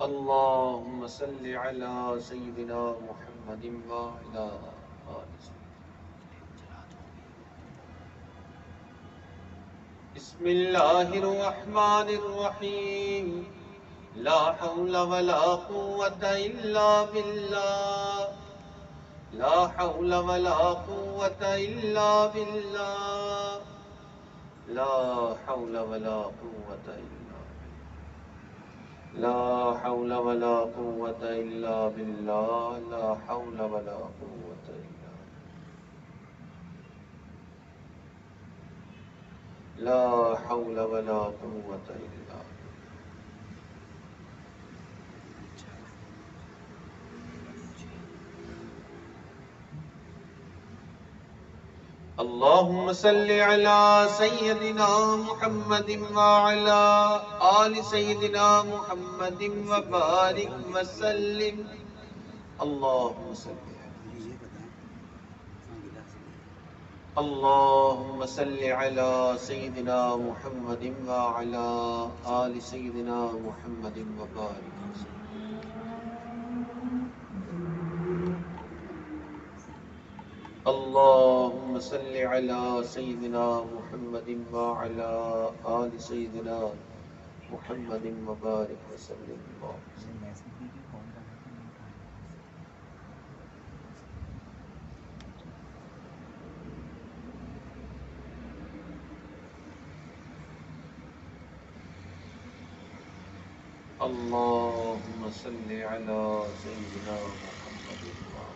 اللهم صل على سيدنا محمد وعلى آل سيدنا. بسم الله الرحمن الرحيم. لا حول ولا قوة إلا بالله. لا حول ولا قوة إلا بالله. لا حول ولا قوة إلا بالله. لا حول ولا قوة إلا بالله. لا حول ولا قوة إلا بالله. لا حول ولا قوة إلا بالله. اللهم صل على سيدنا محمد وعلى آل سيدنا محمد وبارك وسلم. اللهم صل اللهم صل على سيدنا محمد وعلى آل سيدنا محمد وبارك وسلم. اللهم صل على سيدنا محمد وعلى آل سيدنا محمد وبارك وسلم. اللهم صل على سيدنا محمد وعلى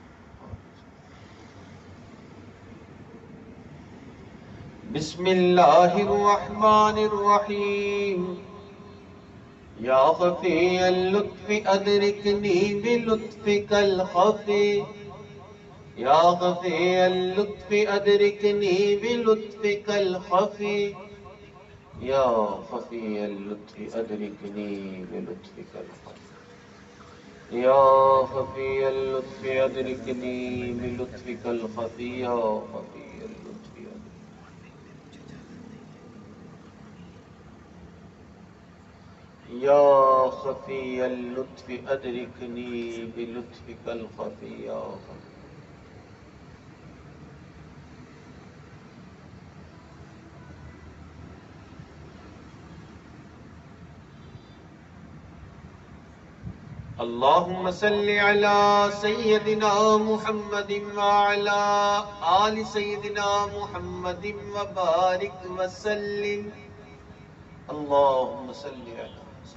بسم الله الرحمن الرحيم. يا خفي اللطف أدركني بلطفك الخفي. يا خفي اللطف أدركني بلطفك الخفي. يا خفي اللطف أدركني بلطفك الخفي. يا خفي اللطف أدركني بلطفك الخفي. يا خفي اللطف يا خفي اللطف أدركني بلطفك الخفي. يا خفي اللهم صل على سيدنا محمد وعلى آل سيدنا محمد وبارك وسلم. اللهم صل على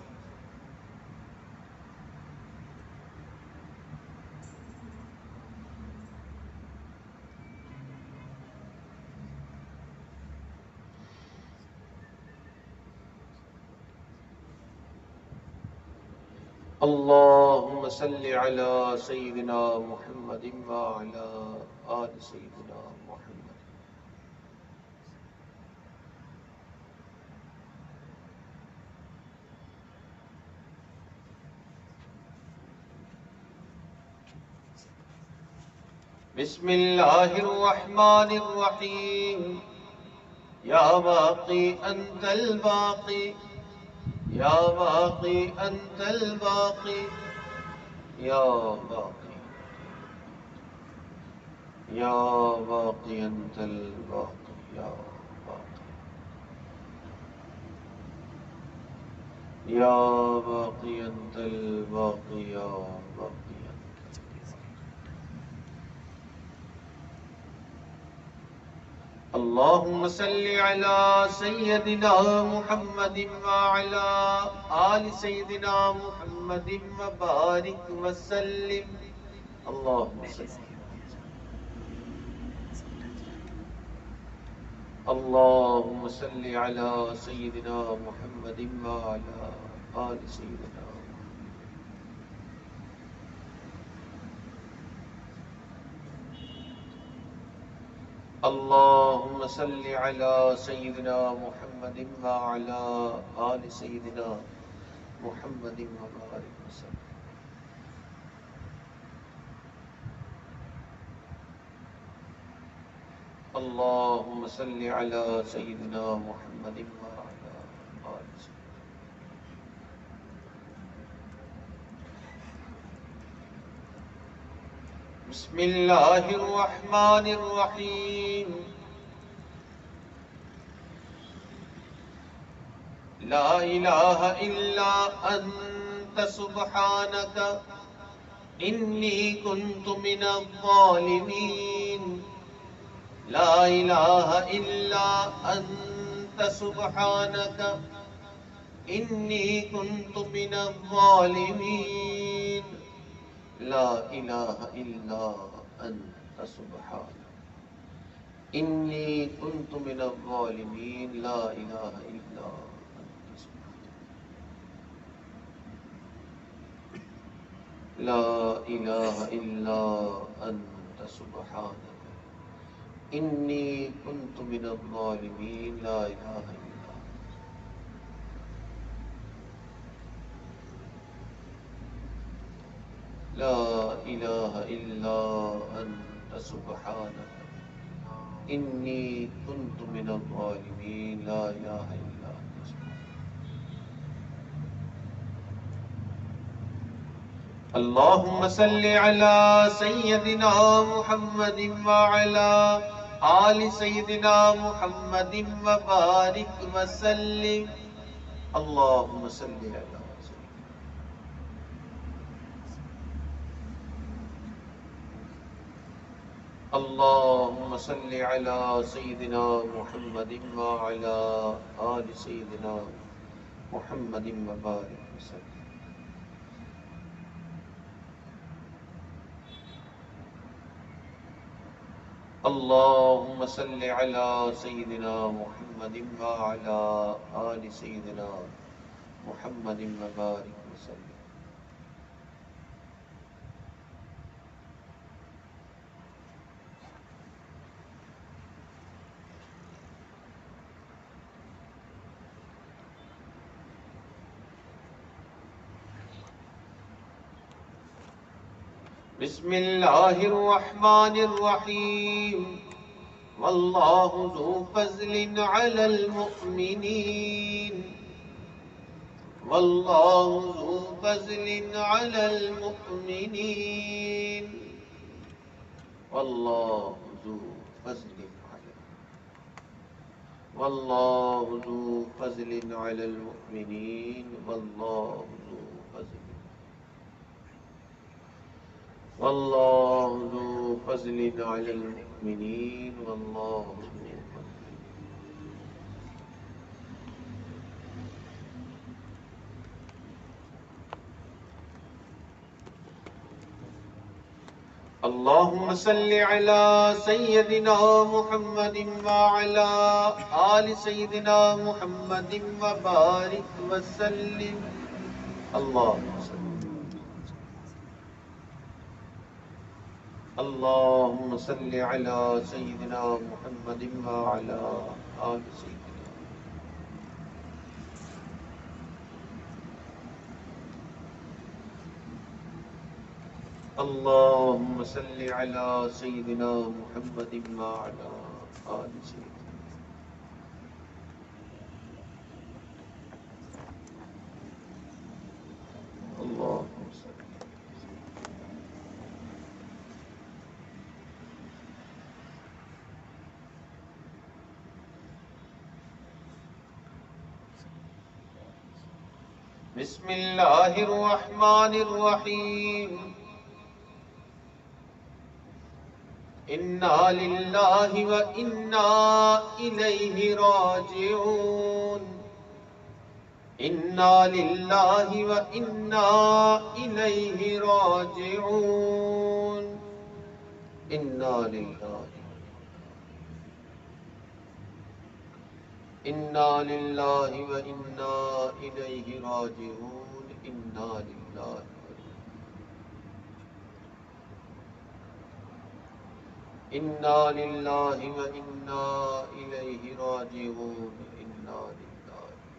اللهم صل على سيدنا محمد وعلى آل سيدنا محمد. بسم الله الرحمن الرحيم. يا باقي أنت الباقي. يا باقي أنت الباقي. يا باقي يا باقي أنت الباقي. يا باقي يا باقي أنت الباقي. يا باقي اللهم صل على سيدنا محمد وعلى آل سيدنا محمد وبارك وسلم. اللهم صل اللهم صل على سيدنا محمد وعلى آل سيدنا. اللهم صل على سيدنا محمد وعلى آل سيدنا محمد وبارك وسلم. اللهم صل على سيدنا محمد وعلى آل سيدنا. بسم اللہ الرحمن الرحیم لا الہ الا انت سبحانک انی کنت من الظالمین لا الہ الا انت سبحانک انی کنت من الظالمین لا الہ الا انت سبحانک انی کنت من الظالمین لا الہ الا انت سبحانک لا الہ الا انت سبحانک انی کنت من الظالمین لا الہ الا لا الہ الا انت سبحانک انی کنت من الظالمین لا الہ الا انت سبحانک اللہم صل علی سیدنا محمد وعلی آل سیدنا محمد وبارک وسلم اللہم صل علی اللهم صل على سيدنا محمد وعلى آل سيدنا محمد وبارك وسلم اللهم صل على سيدنا محمد وعلى آل سيدنا محمد وبارك وسلم بسم اللہ الرحمن الرحیم واللہ ذو فضل علی المؤمنین واللہ ذو فضل علی المؤمنین واللہ ذو فضل واللہ ذو فضل علی المؤمنین واللہ ذو فضل واللہ ذو فضل علی المؤمنین واللہ ذو فضل اللہم صل علی سیدنا محمد وعلی آل سیدنا محمد وبارک وسلم اللہم صل اللهم صل على سيدنا محمد وعلى آل سيدنا اللهم صل على سيدنا محمد وعلى آل سيدنا اللهم صل بسم اللہ الرحمن الرحیم انا للہ و انا الیہ راجعون انا للہ و انا الیہ راجعون انا للہ انا للہ و انا الیہ راجعون انا للہ انا للہ و انا الیہ راجعون انا للہ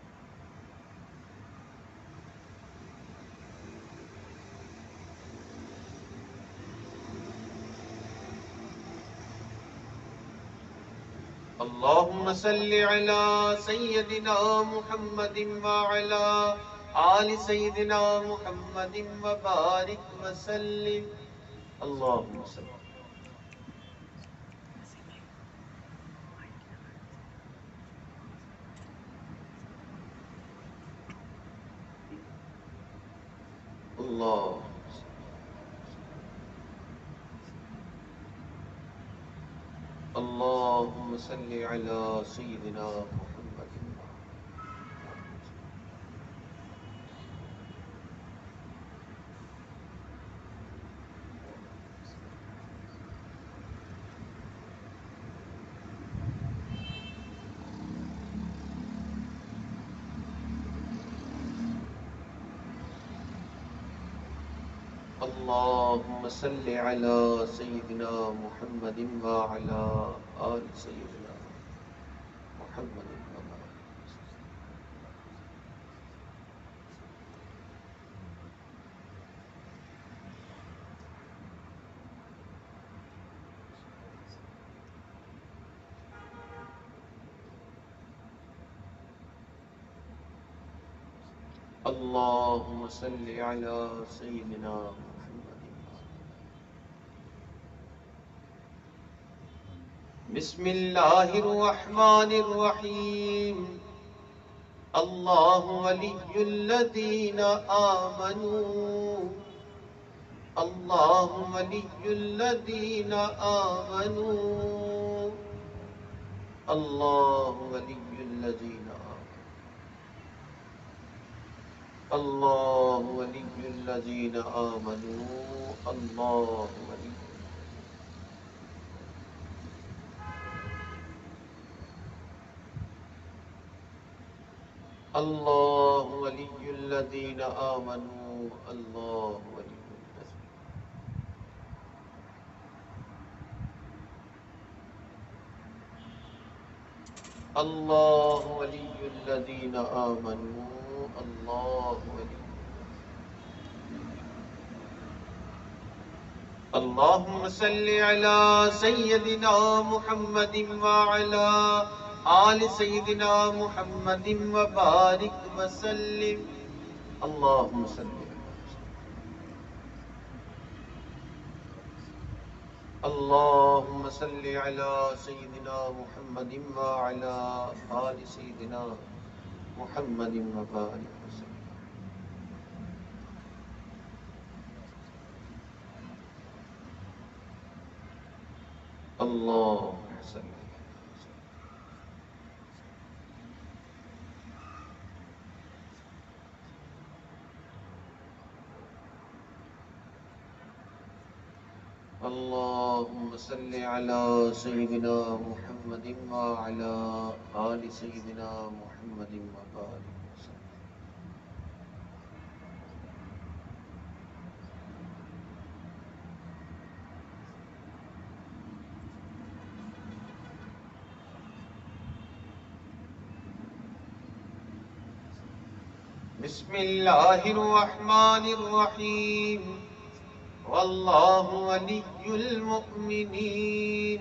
اللہم صل علی سیدنا محمد وعلی آل سیدنا محمد وبارک وسلم اللهم صل اللہ اللهم صل على سيدنا محمد. اللهم صل على سيدنا محمد وعلى آل سيدنا محمد وبارك. اللهم صل على سيدنا محمد. بسم الله الرحمن الرحيم. الله ولي الذين آمنوا. الله ولي الذين آمنوا. الله ولي الذين آمنوا. الله ولي الذين آمنوا. الله ولي. الله ولي الذين آمنوا. الله ولي الذين. الله ولي الذين آمنوا. الله ولي. اللهم صل على سيدنا محمد وعلى آل سيدنا محمد وبارك وسلم. اللهم صل. اللهم صل على سيدنا محمد وعلى آل سيدنا محمد وبارك وسلم. اللهم صل. اللهم صل على سيدنا محمد وعلى آل سيدنا محمد وبارك وسلم. بسم الله الرحمن الرحيم. والله ولي المؤمنين.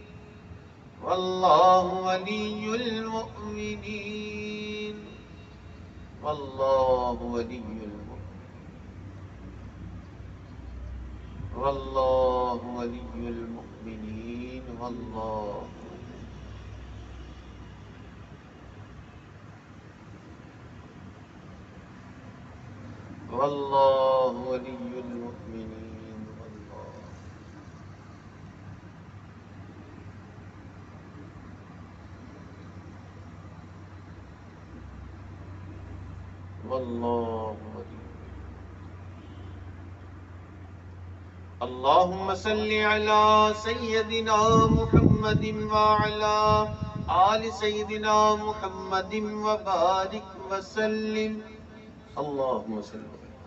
والله ولي المؤمنين. والله ولي المؤمنين. والله ولي المؤمنين. والله. والله ولي المؤمنين. والله ولي. اللهم صل على سيدنا محمد وعلى آل سيدنا محمد وبارك وسلم. اللهم صل.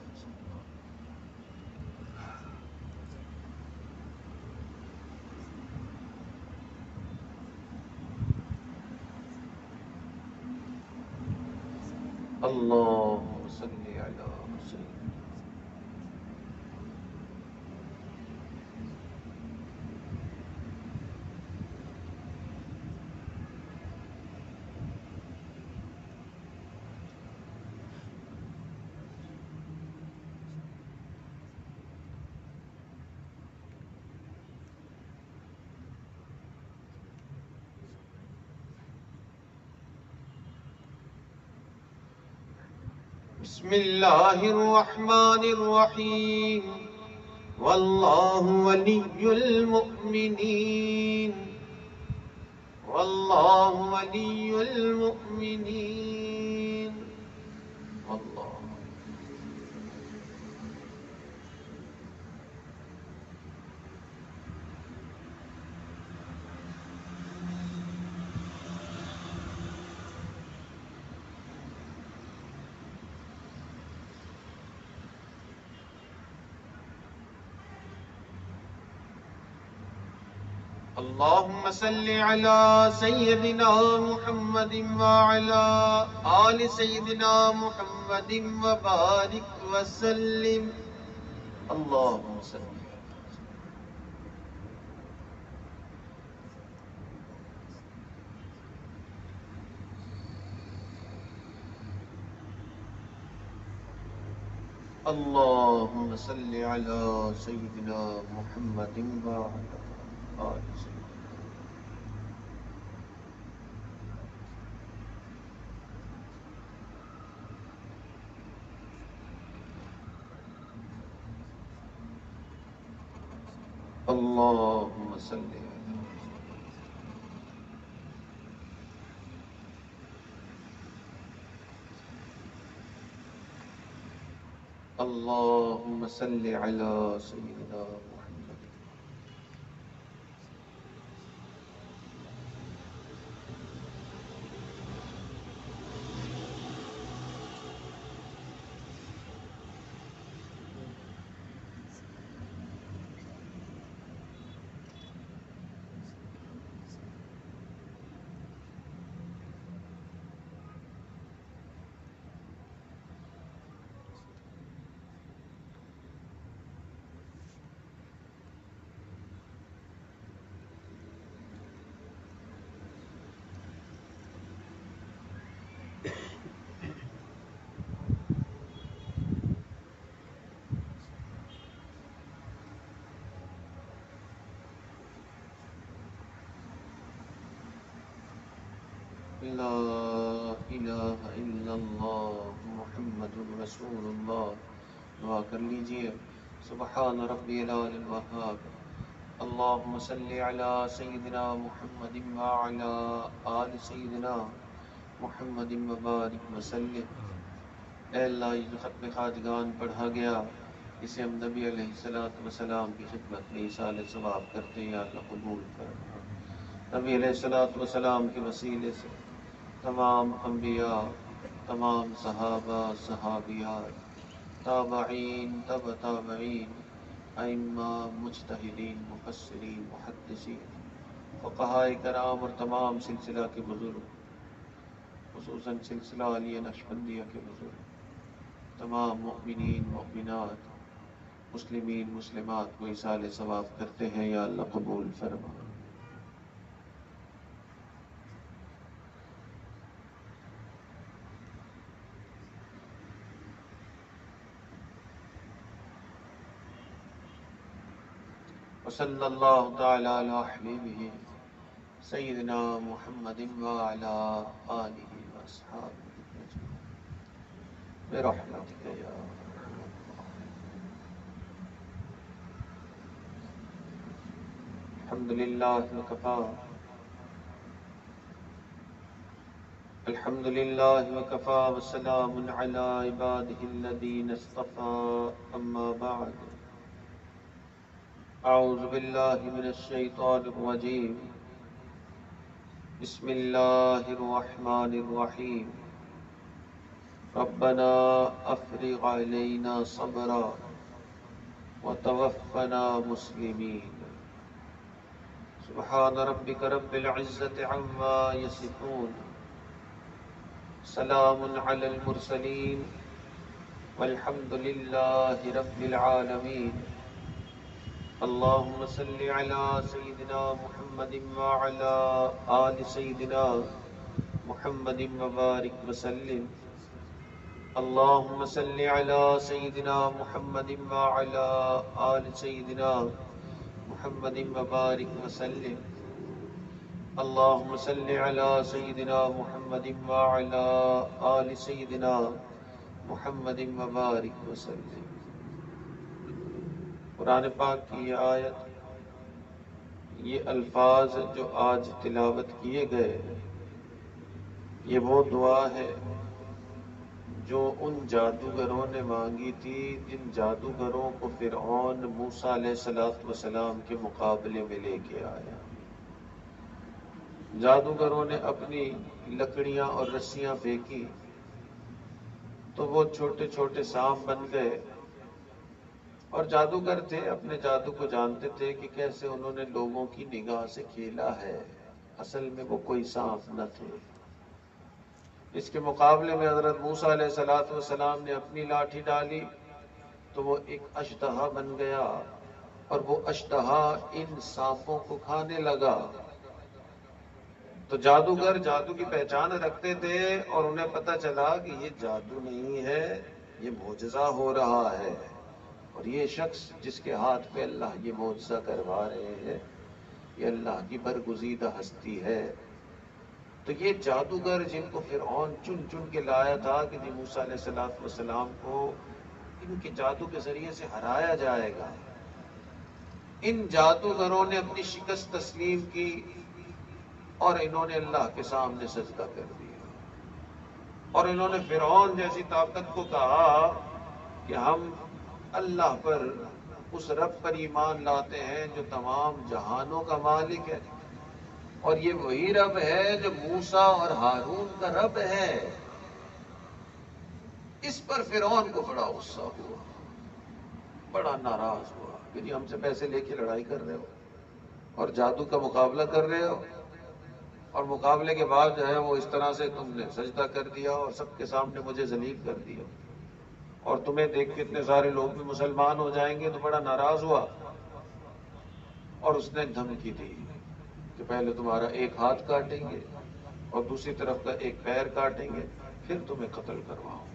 اللهم صل على سيدنا. بسم الله الرحمن الرحيم والله ولي المؤمنين والله ولي المؤمنين والله اللهم صل على سيدنا محمد وعلى آل سيدنا محمد وبارك وسلم اللهم صل اللهم صل على سيدنا محمد وعلى آل سيدنا اللهم صل على اللهم صل على سيدنا محمد لا الہ الا اللہ محمد رسول اللہ. دعا کر لیجئے. سبحان ربی العلی الوہاب. اللہم صلی علی سیدنا محمد وعلی آل سیدنا محمد وبارک وسلم. اے اللہ، یہ جو ختم خواجگان پڑھا گیا اسے ہم نبی علیہ السلام کی خدمت میں ایصال ثواب کرتے ہیں. یا اللہ قبول فرما. نبی علیہ السلام کے وسیلے سے تمام انبیاء، تمام صحابہ، صحابیات، تابعین، تبع تابعین، ائمہ، مجتہدین، مفسرین، محدثین، فقہاء کرام اور تمام سلسلہ کے بزرگ، خصوصاً سلسلہ علی نقشبندیہ کے بزرگ، تمام مؤمنین، مؤمنات، مسلمین، مسلمات کو ایصال ثواب کرتے ہیں. یا اللہ قبول فرما. وصلی اللہ تعالی علی حبیبہ سیدنا محمد وعلی آلہ واصحابہ اجمعین برحمتک یا الحمدللہ وکفی الحمدللہ وکفی وسلام علی عبادہ الذین اصطفی. اما بعد، اعوذ باللہ من الشیطان الرجیم. بسم اللہ الرحمن الرحیم. ربنا افرغ علینا صبرا وتوفنا مسلمین. سبحان ربک رب العزت عما یصفون. سلام علی المرسلین والحمد للہ رب العالمین. اللہم صلی علی سیدنا محمد وعلی آل سیدنا محمد وبارک وسلم. اللہم صلی علی سیدنا محمد وعلی آل سیدنا محمد وبارک وسلم. اللہم صلی علی سیدنا محمد وعلی آل سیدنا محمد وبارک وسلم۔ قرآن پاک کی یہ آیت، یہ الفاظ جو آج تلاوت کیے گئے، یہ وہ دعا ہے جو ان جادوگروں نے مانگی تھی جن جادوگروں کو فرعون موسیٰ علیہ السلام کے مقابلے میں لے کے آیا۔ جادوگروں نے اپنی لکڑیاں اور رسیاں پھینکی تو وہ چھوٹے چھوٹے سانپ بن گئے، اور جادوگر تھے، اپنے جادو کو جانتے تھے کہ کیسے انہوں نے لوگوں کی نگاہ سے کھیلا ہے، اصل میں وہ کوئی سانپ نہ تھے۔ اس کے مقابلے میں حضرت موسیٰ علیہ السلام نے اپنی لاٹھی ڈالی تو وہ ایک اشتہا بن گیا، اور وہ اشتہا ان سانپوں کو کھانے لگا۔ تو جادوگر جادو کی پہچان رکھتے تھے، اور انہیں پتہ چلا کہ یہ جادو نہیں ہے، یہ معجزہ ہو رہا ہے، اور یہ شخص جس کے ہاتھ پہ اللہ یہ معجزہ کروا رہے ہیں، یہ اللہ کی برگزیدہ ہستی ہے۔ تو یہ جادوگر جن کو فرعون چن چن کے لایا تھا کہ جی موسیٰ علیہ السلام کو ان کے جادو کے ذریعے سے ہرایا جائے گا، ان جادوگروں نے اپنی شکست تسلیم کی، اور انہوں نے اللہ کے سامنے سجدہ کر دیا، اور انہوں نے فرعون جیسی طاقت کو کہا کہ ہم اللہ پر، اس رب پر ایمان لاتے ہیں جو تمام جہانوں کا مالک ہے، اور یہ وہی رب ہے جو موسیٰ اور ہارون کا رب ہے۔ اس پر فرعون کو بڑا غصہ ہوا، بڑا ناراض ہوا کہ جی ہم سے پیسے لے کے لڑائی کر رہے ہو اور جادو کا مقابلہ کر رہے ہو، اور مقابلے کے بعد جو ہے وہ اس طرح سے تم نے سجدہ کر دیا اور سب کے سامنے مجھے ذلیل کر دیا، اور تمہیں دیکھ کے اتنے سارے لوگ بھی مسلمان ہو جائیں گے، تو بڑا ناراض ہوا، اور اس نے دھمکی دی کہ پہلے تمہارا ایک ہاتھ کاٹیں گے اور دوسری طرف کا ایک پیر کاٹیں گے، پھر تمہیں قتل کرواؤں۔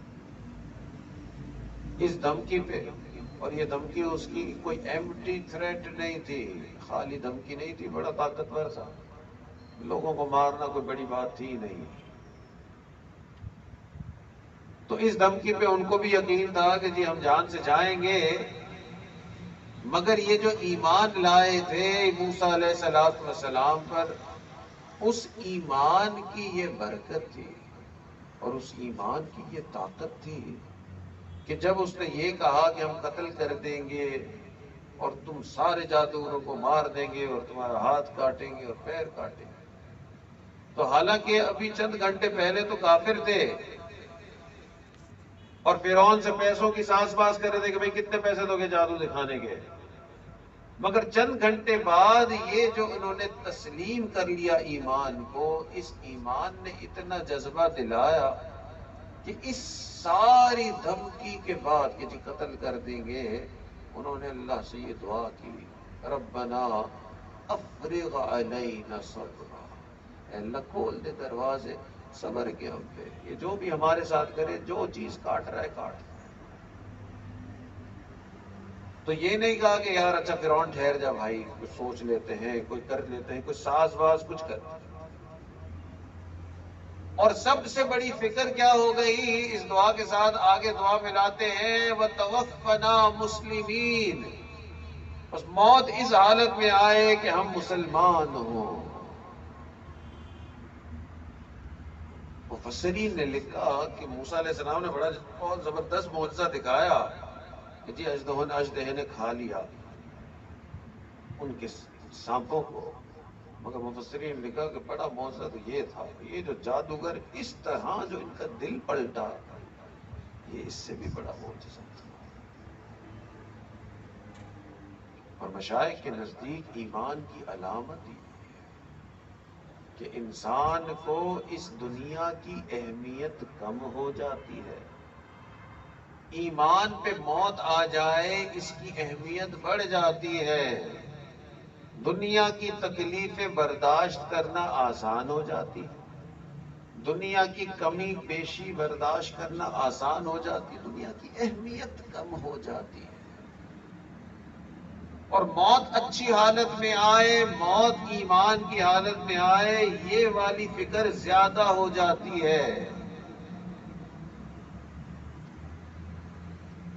اس دھمکی پہ، اور یہ دھمکی اس کی کوئی ایمٹی تھریٹ نہیں تھی، خالی دھمکی نہیں تھی، بڑا طاقتور تھا، لوگوں کو مارنا کوئی بڑی بات تھی نہیں۔ تو اس دھمکی پہ ان کو بھی یقین تھا کہ جی ہم جان سے جائیں گے، مگر یہ جو ایمان لائے تھے موسیٰ علیہ السلام پر، اس ایمان کی یہ برکت تھی اور اس ایمان کی یہ طاقت تھی کہ جب اس نے یہ کہا کہ ہم قتل کر دیں گے اور تم سارے جادوگروں کو مار دیں گے اور تمہارا ہاتھ کاٹیں گے اور پیر کاٹیں گے، تو حالانکہ ابھی چند گھنٹے پہلے تو کافر تھے اور فرعون سے پیسوں کی سانس باز کر رہے تھے کہ بھئی کتنے پیسے دو گے جادو دکھانے کے، مگر چند گھنٹے بعد یہ جو انہوں نے تسلیم کر لیا ایمان کو، اس ایمان نے اتنا جذبہ دلایا کہ اس ساری دھمکی کے بعد کہ جی قتل کر دیں گے، انہوں نے اللہ سے یہ دعا کی، ربنا افرغ علینا صبرا، اے اللہ کھول دے دروازے صبر کے ہم پہ، یہ جو بھی ہمارے ساتھ کرے، جو چیز کاٹ رہا ہے کاٹ۔ تو یہ نہیں کہا کہ یار اچھا فرعون ٹھہر جا بھائی، کچھ سوچ لیتے ہیں، کوئی کر لیتے ہیں، کوئی ساز باز کچھ کر۔ اور سب سے بڑی فکر کیا ہو گئی اس دعا کے ساتھ، آگے دعا ملاتے ہیں وَتَوَفَّنَا مُسْلِمِينَ، بس موت اس حالت میں آئے کہ ہم مسلمان ہوں۔ مفسرین نے لکھا کہ موسیٰ علیہ السلام نے بہت زبردست معجزہ دکھایا کہ جی اژدہے نے کھا لیا ان کے سانپوں کو، مگر مفسرین نے لکھا کہ بڑا معجزہ تو یہ تھا کہ یہ جو جادوگر اس طرح جو ان کا دل پلٹا، یہ اس سے بھی بڑا معجزہ تھا۔ اور مشائخ کے نزدیک ایمان کی علامت یہ ہے کہ انسان کو اس دنیا کی اہمیت کم ہو جاتی ہے، ایمان پہ موت آ جائے اس کی اہمیت بڑھ جاتی ہے، دنیا کی تکلیفیں برداشت کرنا آسان ہو جاتی ہے، دنیا کی کمی بیشی برداشت کرنا آسان ہو جاتی، دنیا کی اہمیت کم ہو جاتی ہے، اور موت اچھی حالت میں آئے، موت ایمان کی حالت میں آئے، یہ والی فکر زیادہ ہو جاتی ہے۔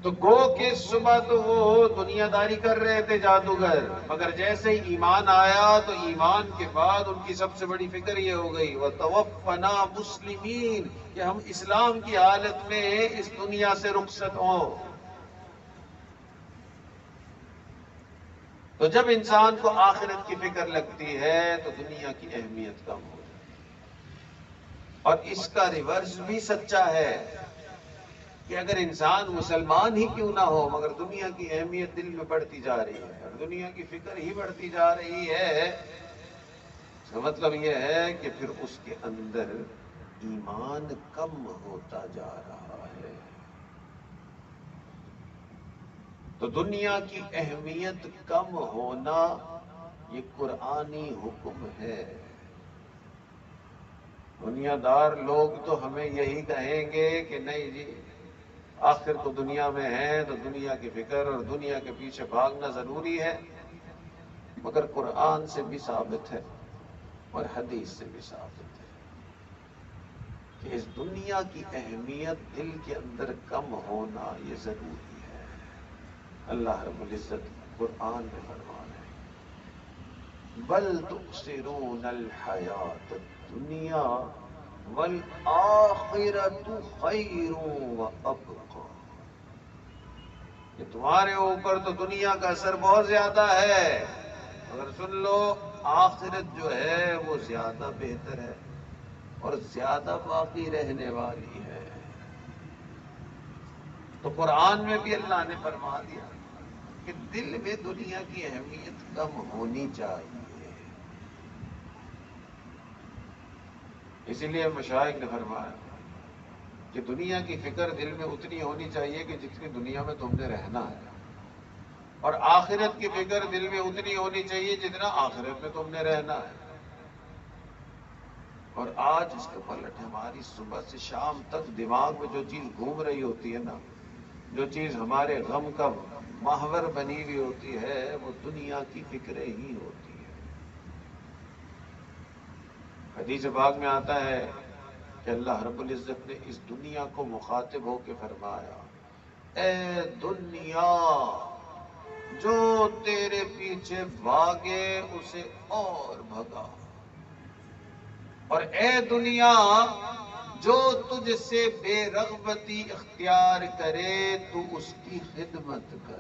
تو گو کہ صبح تو وہ دنیا داری کر رہے تھے جادوگر، مگر جیسے ہی ایمان آیا تو ایمان کے بعد ان کی سب سے بڑی فکر یہ ہو گئی وَتَوَفَّنَا مُسْلِمِينَ کہ ہم اسلام کی حالت میں اس دنیا سے رخصت ہوں۔ تو جب انسان کو آخرت کی فکر لگتی ہے تو دنیا کی اہمیت کم ہو جاتی ہے۔ اور اس کا ریورس بھی سچا ہے کہ اگر انسان مسلمان ہی کیوں نہ ہو مگر دنیا کی اہمیت دل میں بڑھتی جا رہی ہے اور دنیا کی فکر ہی بڑھتی جا رہی ہے، اس کا مطلب یہ ہے کہ پھر اس کے اندر ایمان کم ہوتا جا رہا ہے۔ تو دنیا کی اہمیت کم ہونا یہ قرآنی حکم ہے۔ دنیا دار لوگ تو ہمیں یہی کہیں گے کہ نہیں جی آخر تو دنیا میں ہے تو دنیا کی فکر اور دنیا کے پیچھے بھاگنا ضروری ہے، مگر قرآن سے بھی ثابت ہے اور حدیث سے بھی ثابت ہے کہ اس دنیا کی اہمیت دل کے اندر کم ہونا یہ ضروری ہے۔ اللہ رب العزت قرآن میں فرما رہے ہیں بل تؤثرون الحیات الدنیا والآخرۃ خیر وابقی، کہ تمہارے اوپر تو دنیا کا اثر بہت زیادہ ہے، مگر سن لو آخرت جو ہے وہ زیادہ بہتر ہے اور زیادہ باقی رہنے والی ہے۔ تو قرآن میں بھی اللہ نے فرما دیا کہ دل میں دنیا کی اہمیت کم ہونی چاہیے۔ اسی لیے مشائخ نے فرمایا کہ دنیا کی فکر دل میں اتنی ہونی چاہیے کہ جتنی دنیا میں تم نے رہنا ہے، اور آخرت کی فکر دل میں اتنی ہونی چاہیے جتنا آخرت میں تم نے رہنا ہے۔ اور آج اس کے پلٹ ہماری صبح سے شام تک دماغ میں جو چیز گھوم رہی ہوتی ہے نا، جو چیز ہمارے غم کا محور بنی ہوئی ہوتی ہے، وہ دنیا کی فکریں ہی ہوتی ہے۔ حدیث پاک میں آتا ہے کہ اللہ رب العزت نے اس دنیا کو مخاطب ہو کے فرمایا اے دنیا جو تیرے پیچھے بھاگے اسے اور بھگا، اور اے دنیا جو تجھ سے بے رغبتی اختیار کرے تو اس کی خدمت کر۔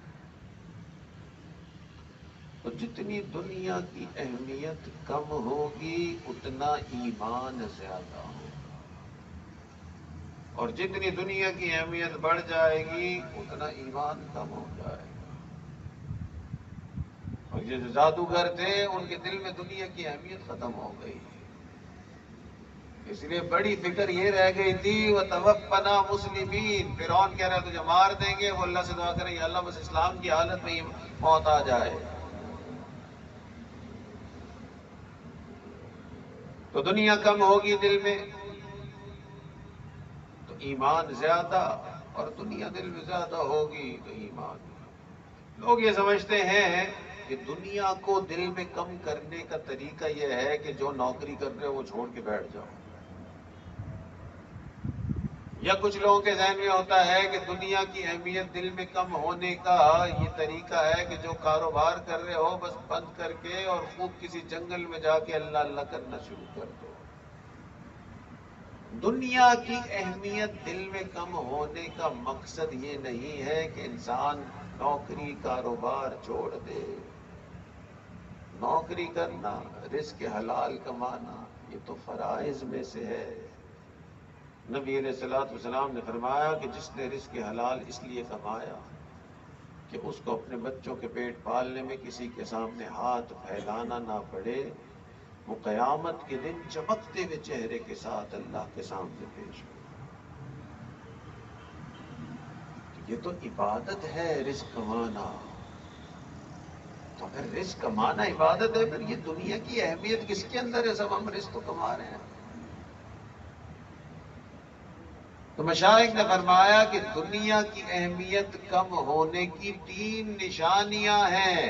تو جتنی دنیا کی اہمیت کم ہوگی اتنا ایمان زیادہ ہوگا، اور جتنی دنیا کی اہمیت بڑھ جائے گی اتنا ایمان کم ہو جائے گا۔ اور یہ جو جادوگر تھے ان کے دل میں دنیا کی اہمیت ختم ہو گئی، اس لیے بڑی فکر یہ رہ گئی تھی وَتَوَفَّنَا مُسْلِمِينَ۔ فرعون کہہ رہا ہے تجھے مار دیں گے، وہ اللہ سے دعا کریں یا اللہ بس اسلام کی حالت میں ہی موت آ جائے۔ تو دنیا کم ہوگی دل میں تو ایمان زیادہ، اور دنیا دل میں زیادہ ہوگی تو ایمان۔ لوگ یہ سمجھتے ہیں کہ دنیا کو دل میں کم کرنے کا طریقہ یہ ہے کہ جو نوکری کر رہے ہو وہ چھوڑ کے بیٹھ جاؤ، یا کچھ لوگوں کے ذہن میں ہوتا ہے کہ دنیا کی اہمیت دل میں کم ہونے کا یہ طریقہ ہے کہ جو کاروبار کر رہے ہو بس بند کر کے اور خوب کسی جنگل میں جا کے اللہ اللہ کرنا شروع کر دو۔ دنیا کی اہمیت دل میں کم ہونے کا مقصد یہ نہیں ہے کہ انسان نوکری کاروبار چھوڑ دے۔ نوکری کرنا، رزق حلال کمانا یہ تو فرائض میں سے ہے۔ نبی علیہ الصلوۃ والسلام نے فرمایا کہ جس نے رزق حلال اس لیے کمایا کہ اس کو اپنے بچوں کے پیٹ پالنے میں کسی کے سامنے ہاتھ پھیلانا نہ پڑے، وہ قیامت کے دن چمکتے ہوئے چہرے کے ساتھ اللہ کے سامنے پیش ہو۔ یہ تو عبادت ہے رزق کمانا۔ تو اگر رزق کمانا عبادت ہے پھر یہ دنیا کی اہمیت کس کے اندر ہے؟ سب ہم رزق تو کما رہے ہیں۔ تو مشائخ نے فرمایا کہ دنیا کی اہمیت کم ہونے کی 3 نشانیاں ہیں،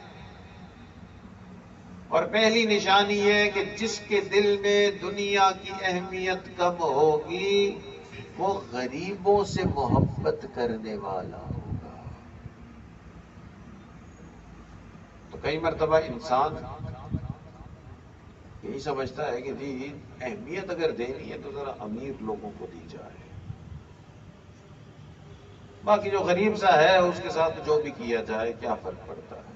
اور پہلی نشانی یہ کہ جس کے دل میں دنیا کی اہمیت کم ہوگی وہ غریبوں سے محبت کرنے والا ہوگا۔ تو کئی مرتبہ انسان یہی سمجھتا ہے کہ جی اہمیت اگر دینی ہے تو ذرا امیر لوگوں کو دی جائے، باقی جو غریب سا ہے اس کے ساتھ جو بھی کیا جائے کیا فرق پڑتا ہے۔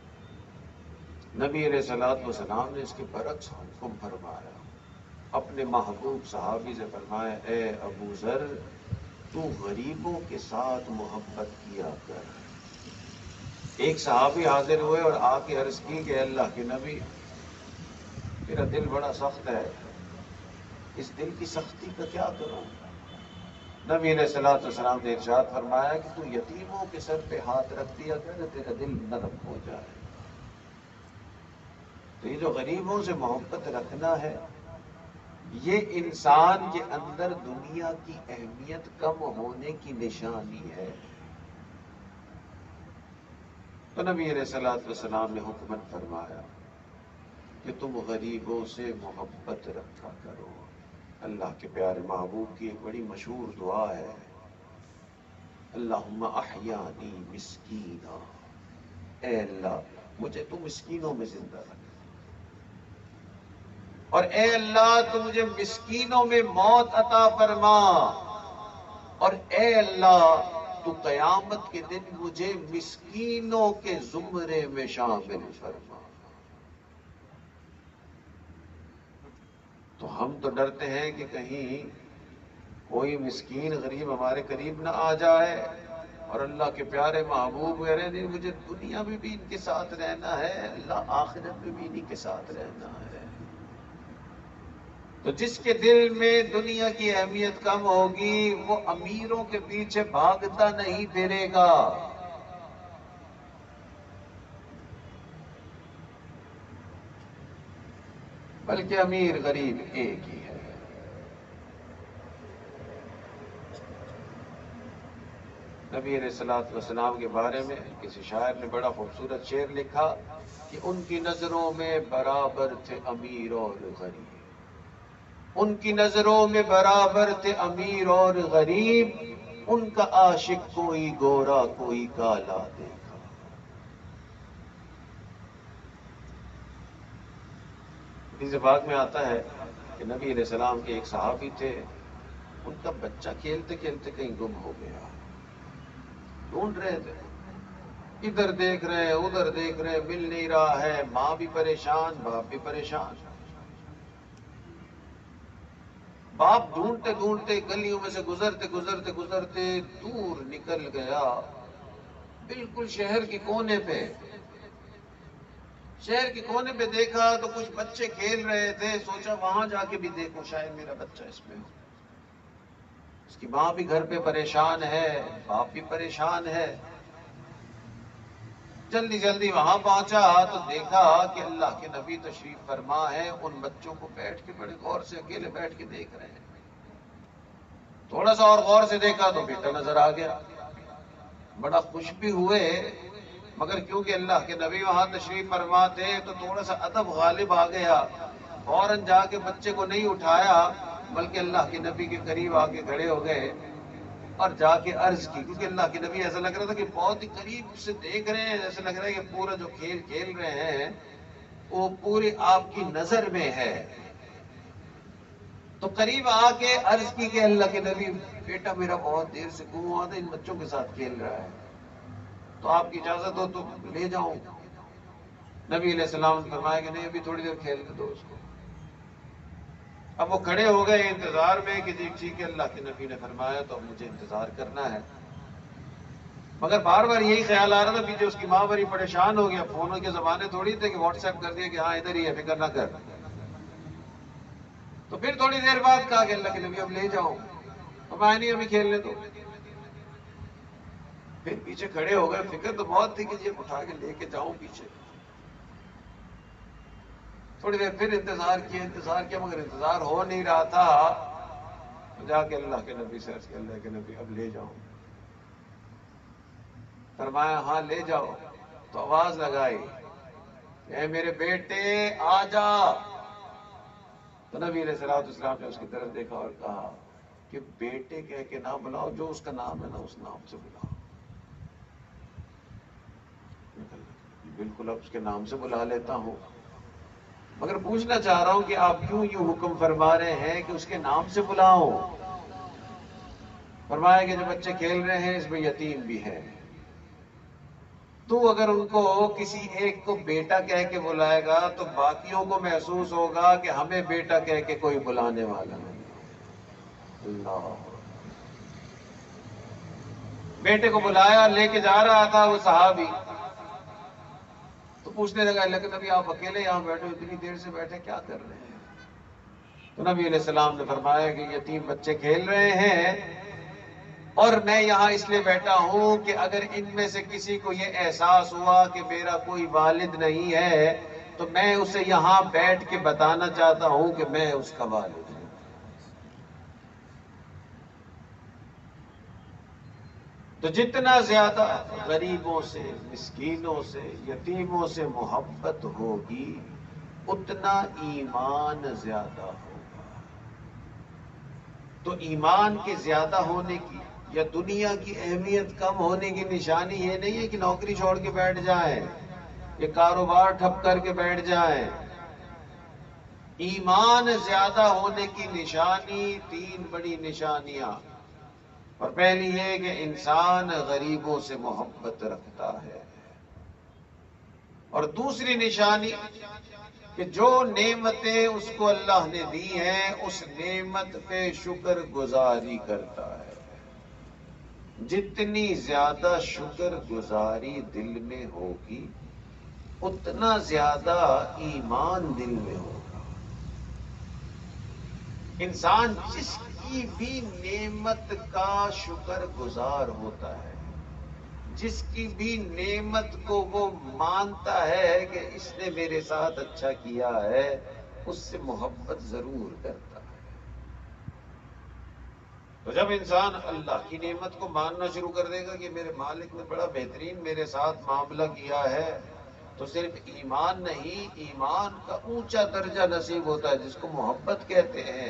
نبی علیہ الصلوۃ والسلام نے اس کے برعکس حکم فرمایا، اپنے محبوب صحابی سے فرمایا، اے ابو ذر تو غریبوں کے ساتھ محبت کیا کر۔ ایک صحابی حاضر ہوئے اور آ کے عرض کی کہ اللہ کے نبی میرا دل بڑا سخت ہے، اس دل کی سختی کا کیا کروں؟ نبی علیہ الصلوۃ والسلام نے ارشاد فرمایا کہ تو یتیموں کے سر پہ ہاتھ رکھ دیا کر، تیرا دل نرم ہو جائے۔ تو یہ جو غریبوں سے محبت رکھنا ہے، یہ انسان کے اندر دنیا کی اہمیت کم ہونے کی نشانی ہے۔ تو نبی علیہ الصلوۃ والسلام نے حکمت فرمایا کہ تم غریبوں سے محبت رکھا کرو۔ اللہ کے پیارے محبوب کی ایک بڑی مشہور دعا ہے، اللہم احیانی مسکینا، اے اللہ مجھے تو مسکینوں میں زندہ رکھ، اور اے اللہ تو مجھے مسکینوں میں موت عطا فرما، اور اے اللہ تو قیامت کے دن مجھے مسکینوں کے زمرے میں شامل فرما۔ تو ہم تو ڈرتے ہیں کہ کہیں کوئی مسکین غریب ہمارے قریب نہ آ جائے، اور اللہ کے پیارے محبوب کہہ رہے ہیں مجھے دنیا میں بھی ان کے ساتھ رہنا ہے، اللہ آخرت میں بھی ان کے ساتھ رہنا ہے۔ تو جس کے دل میں دنیا کی اہمیت کم ہوگی وہ امیروں کے پیچھے بھاگتا نہیں پھرے گا، بلکہ امیر غریب ایک ہی ہے۔ نبی علیہ الصلوۃ والسلام کے بارے میں کسی شاعر نے بڑا خوبصورت شعر لکھا کہ ان کی نظروں میں برابر تھے امیر اور غریب، ان کی نظروں میں برابر تھے امیر اور غریب، ان کا عاشق کوئی گورا کوئی کالا دیکھا۔ حدیث پاک میں آتا ہے کہ نبی علیہ السلام کے ایک صحابی تھے، ان کا بچہ کھیلتے کھیلتے کہیں گم ہو گیا، ڈھونڈ رہے تھے، ادھر دیکھ رہے ہیں ادھر دیکھ رہے ہیں، مل نہیں رہا ہے، ماں بھی پریشان باپ بھی پریشان۔ باپ ڈھونڈتے ڈھونڈتے گلیوں میں سے گزرتے گزرتے گزرتے دور نکل گیا، بالکل شہر کے کونے پہ، شہر کے کونے پہ دیکھا تو کچھ بچے کھیل رہے تھے، سوچا وہاں جا کے بھی دیکھو شاید میرا بچہ اس میں ہو۔ اس کی ماں بھی گھر پہ پریشان ہے، باپ بھی پریشان ہے، جلدی جلدی وہاں پہنچا تو دیکھا کہ اللہ کے نبی تشریف فرما ہے، ان بچوں کو بیٹھ کے بڑے غور سے اکیلے بیٹھ کے دیکھ رہے ہیں۔ تھوڑا سا اور غور سے دیکھا تو بیٹا نظر آ گیا، بڑا خوش بھی ہوئے، مگر کیونکہ اللہ کے نبی وہاں تشریف فرما تھے تو تھوڑا سا ادب غالب آ گیا، فوراً جا کے بچے کو نہیں اٹھایا بلکہ اللہ کے نبی کے قریب آ کے کھڑے ہو گئے اور جا کے عرض کی، کیونکہ اللہ کے نبی ایسا لگ رہا تھا کہ بہت ہی قریب سے دیکھ رہے ہیں، ایسا لگ رہا ہے کہ پورا جو کھیل کھیل رہے ہیں وہ پوری آپ کی نظر میں ہے۔ تو قریب آ کے عرض کی کہ اللہ کے نبی بیٹا میرا بہت دیر سے گم ہوا تھا، ان بچوں کے ساتھ کھیل رہا ہے، تو آپ کی اجازت ہو تو لے جاؤں۔ نبی علیہ السلام نے فرمایا کہ نہیں ابھی تھوڑی دیر کھیلنے دو اس کو۔ اب وہ کھڑے ہو گئے انتظار میں کہ جی ٹھیک ہے، اللہ کے نبی نے فرمایا تو اب مجھے انتظار کرنا ہے، مگر بار بار یہی خیال آ رہا تھا پیچھے اس کی ماں بڑی پریشان ہو گیا، فونوں کے زمانے تھوڑی تھے کہ واٹس ایپ کر دیا کہ ہاں ادھر ہی ہے فکر نہ کر۔ تو پھر تھوڑی دیر بعد کہا کہ اللہ کے نبی اب لے جاؤ، اب آئے نہیں ابھی کھیلنے دو۔ پھر پیچھے کھڑے ہو گئے، فکر تو بہت تھی کہ یہ اٹھا کے لے کے جاؤں پیچھے۔ تھوڑی دیر پھر انتظار کیا مگر انتظار ہو نہیں رہا تھا، تو جا کے اللہ کے نبی سے عرض کیا اللہ کے نبی اب لے جاؤ۔ فرمایا ہاں لے جاؤ، تو آواز لگائی اے میرے بیٹے آ جا، تو نبی علیہ الصلوۃ والسلام نے اس کی طرف دیکھا اور کہا کہ بیٹے کہہ کے نہ بلاؤ، جو اس کا نام ہے نا اس نام سے بلاؤ. بالکل اب اس کے نام سے بلا لیتا ہوں، مگر پوچھنا چاہ رہا ہوں کہ آپ کیوں یہ حکم فرما رہے ہیں کہ اس کے نام سے بلاؤ؟ فرمایا کہ جو بچے کھیل رہے ہیں اس میں یتیم بھی ہے، تو اگر ان کو کسی ایک کو بیٹا کہہ کے بلائے گا تو باقیوں کو محسوس ہوگا کہ ہمیں بیٹا کہہ کے کوئی بلانے والا نہیں. اللہ، بیٹے کو بلایا، لے کے جا رہا تھا وہ صحابی، تو پوچھنے لگا لیکن نبی آپ اکیلے یہاں بیٹھے، اتنی دیر سے بیٹھے کیا کر رہے ہیں؟ تو نبی علیہ السلام نے فرمایا کہ یتیم بچے کھیل رہے ہیں اور میں یہاں اس لیے بیٹھا ہوں کہ اگر ان میں سے کسی کو یہ احساس ہوا کہ میرا کوئی والد نہیں ہے تو میں اسے یہاں بیٹھ کے بتانا چاہتا ہوں کہ میں اس کا والد ہوں. تو جتنا زیادہ غریبوں سے، مسکینوں سے، یتیموں سے محبت ہوگی اتنا ایمان زیادہ ہوگا. تو ایمان کے زیادہ ہونے کی یا دنیا کی اہمیت کم ہونے کی نشانی یہ نہیں ہے کہ نوکری چھوڑ کے بیٹھ جائیں، یہ کاروبار ٹھپ کر کے بیٹھ جائیں. ایمان زیادہ ہونے کی نشانی 3 بڑی نشانیاں، اور پہلی یہ کہ انسان غریبوں سے محبت رکھتا ہے، اور دوسری نشانی کہ جو نعمتیں اس کو اللہ نے دی ہیں اس نعمت پہ شکر گزاری کرتا ہے. جتنی زیادہ شکر گزاری دل میں ہوگی اتنا زیادہ ایمان دل میں ہوگا. انسان جس کی بھی نعمت کا شکر گزار ہوتا ہے، جس کی بھی نعمت کو وہ مانتا ہے کہ اس نے میرے ساتھ اچھا کیا ہے، اس سے محبت ضرور کرتا ہے. تو جب انسان اللہ کی نعمت کو ماننا شروع کر دے گا کہ میرے مالک نے بڑا بہترین میرے ساتھ معاملہ کیا ہے، تو صرف ایمان نہیں، ایمان کا اونچا درجہ نصیب ہوتا ہے جس کو محبت کہتے ہیں.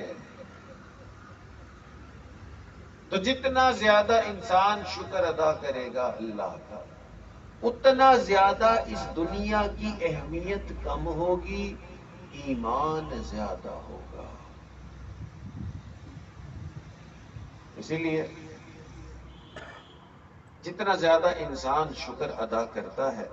تو جتنا زیادہ انسان شکر ادا کرے گا اللہ کا اتنا زیادہ اس دنیا کی اہمیت کم ہوگی، ایمان زیادہ ہوگا. اسی لیے جتنا زیادہ انسان شکر ادا کرتا ہے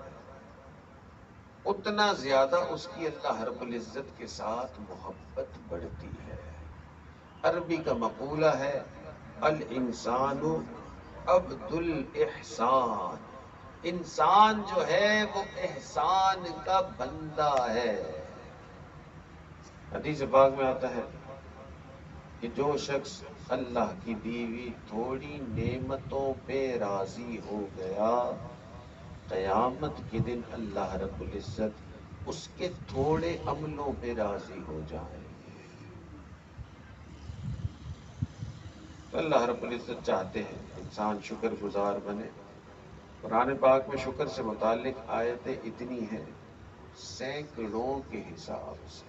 اتنا زیادہ اس کی اللہ رب العزت کے ساتھ محبت بڑھتی ہے. عربی کا مقولہ ہے الانسان عبد الاحسان، انسان جو ہے وہ احسان کا بندہ ہے. حدیث پاک میں آتا ہے کہ جو شخص اللہ کی دی ہوئی تھوڑی نعمتوں پہ راضی ہو گیا، قیامت کے دن اللہ رب العزت اس کے تھوڑے عملوں پہ راضی ہو جائیں گے. تو اللہ رب العزت چاہتے ہیں انسان شکر گزار بنے. قرآن پاک میں شکر سے متعلق آیتیں اتنی ہیں سینکڑوں کے حساب سے.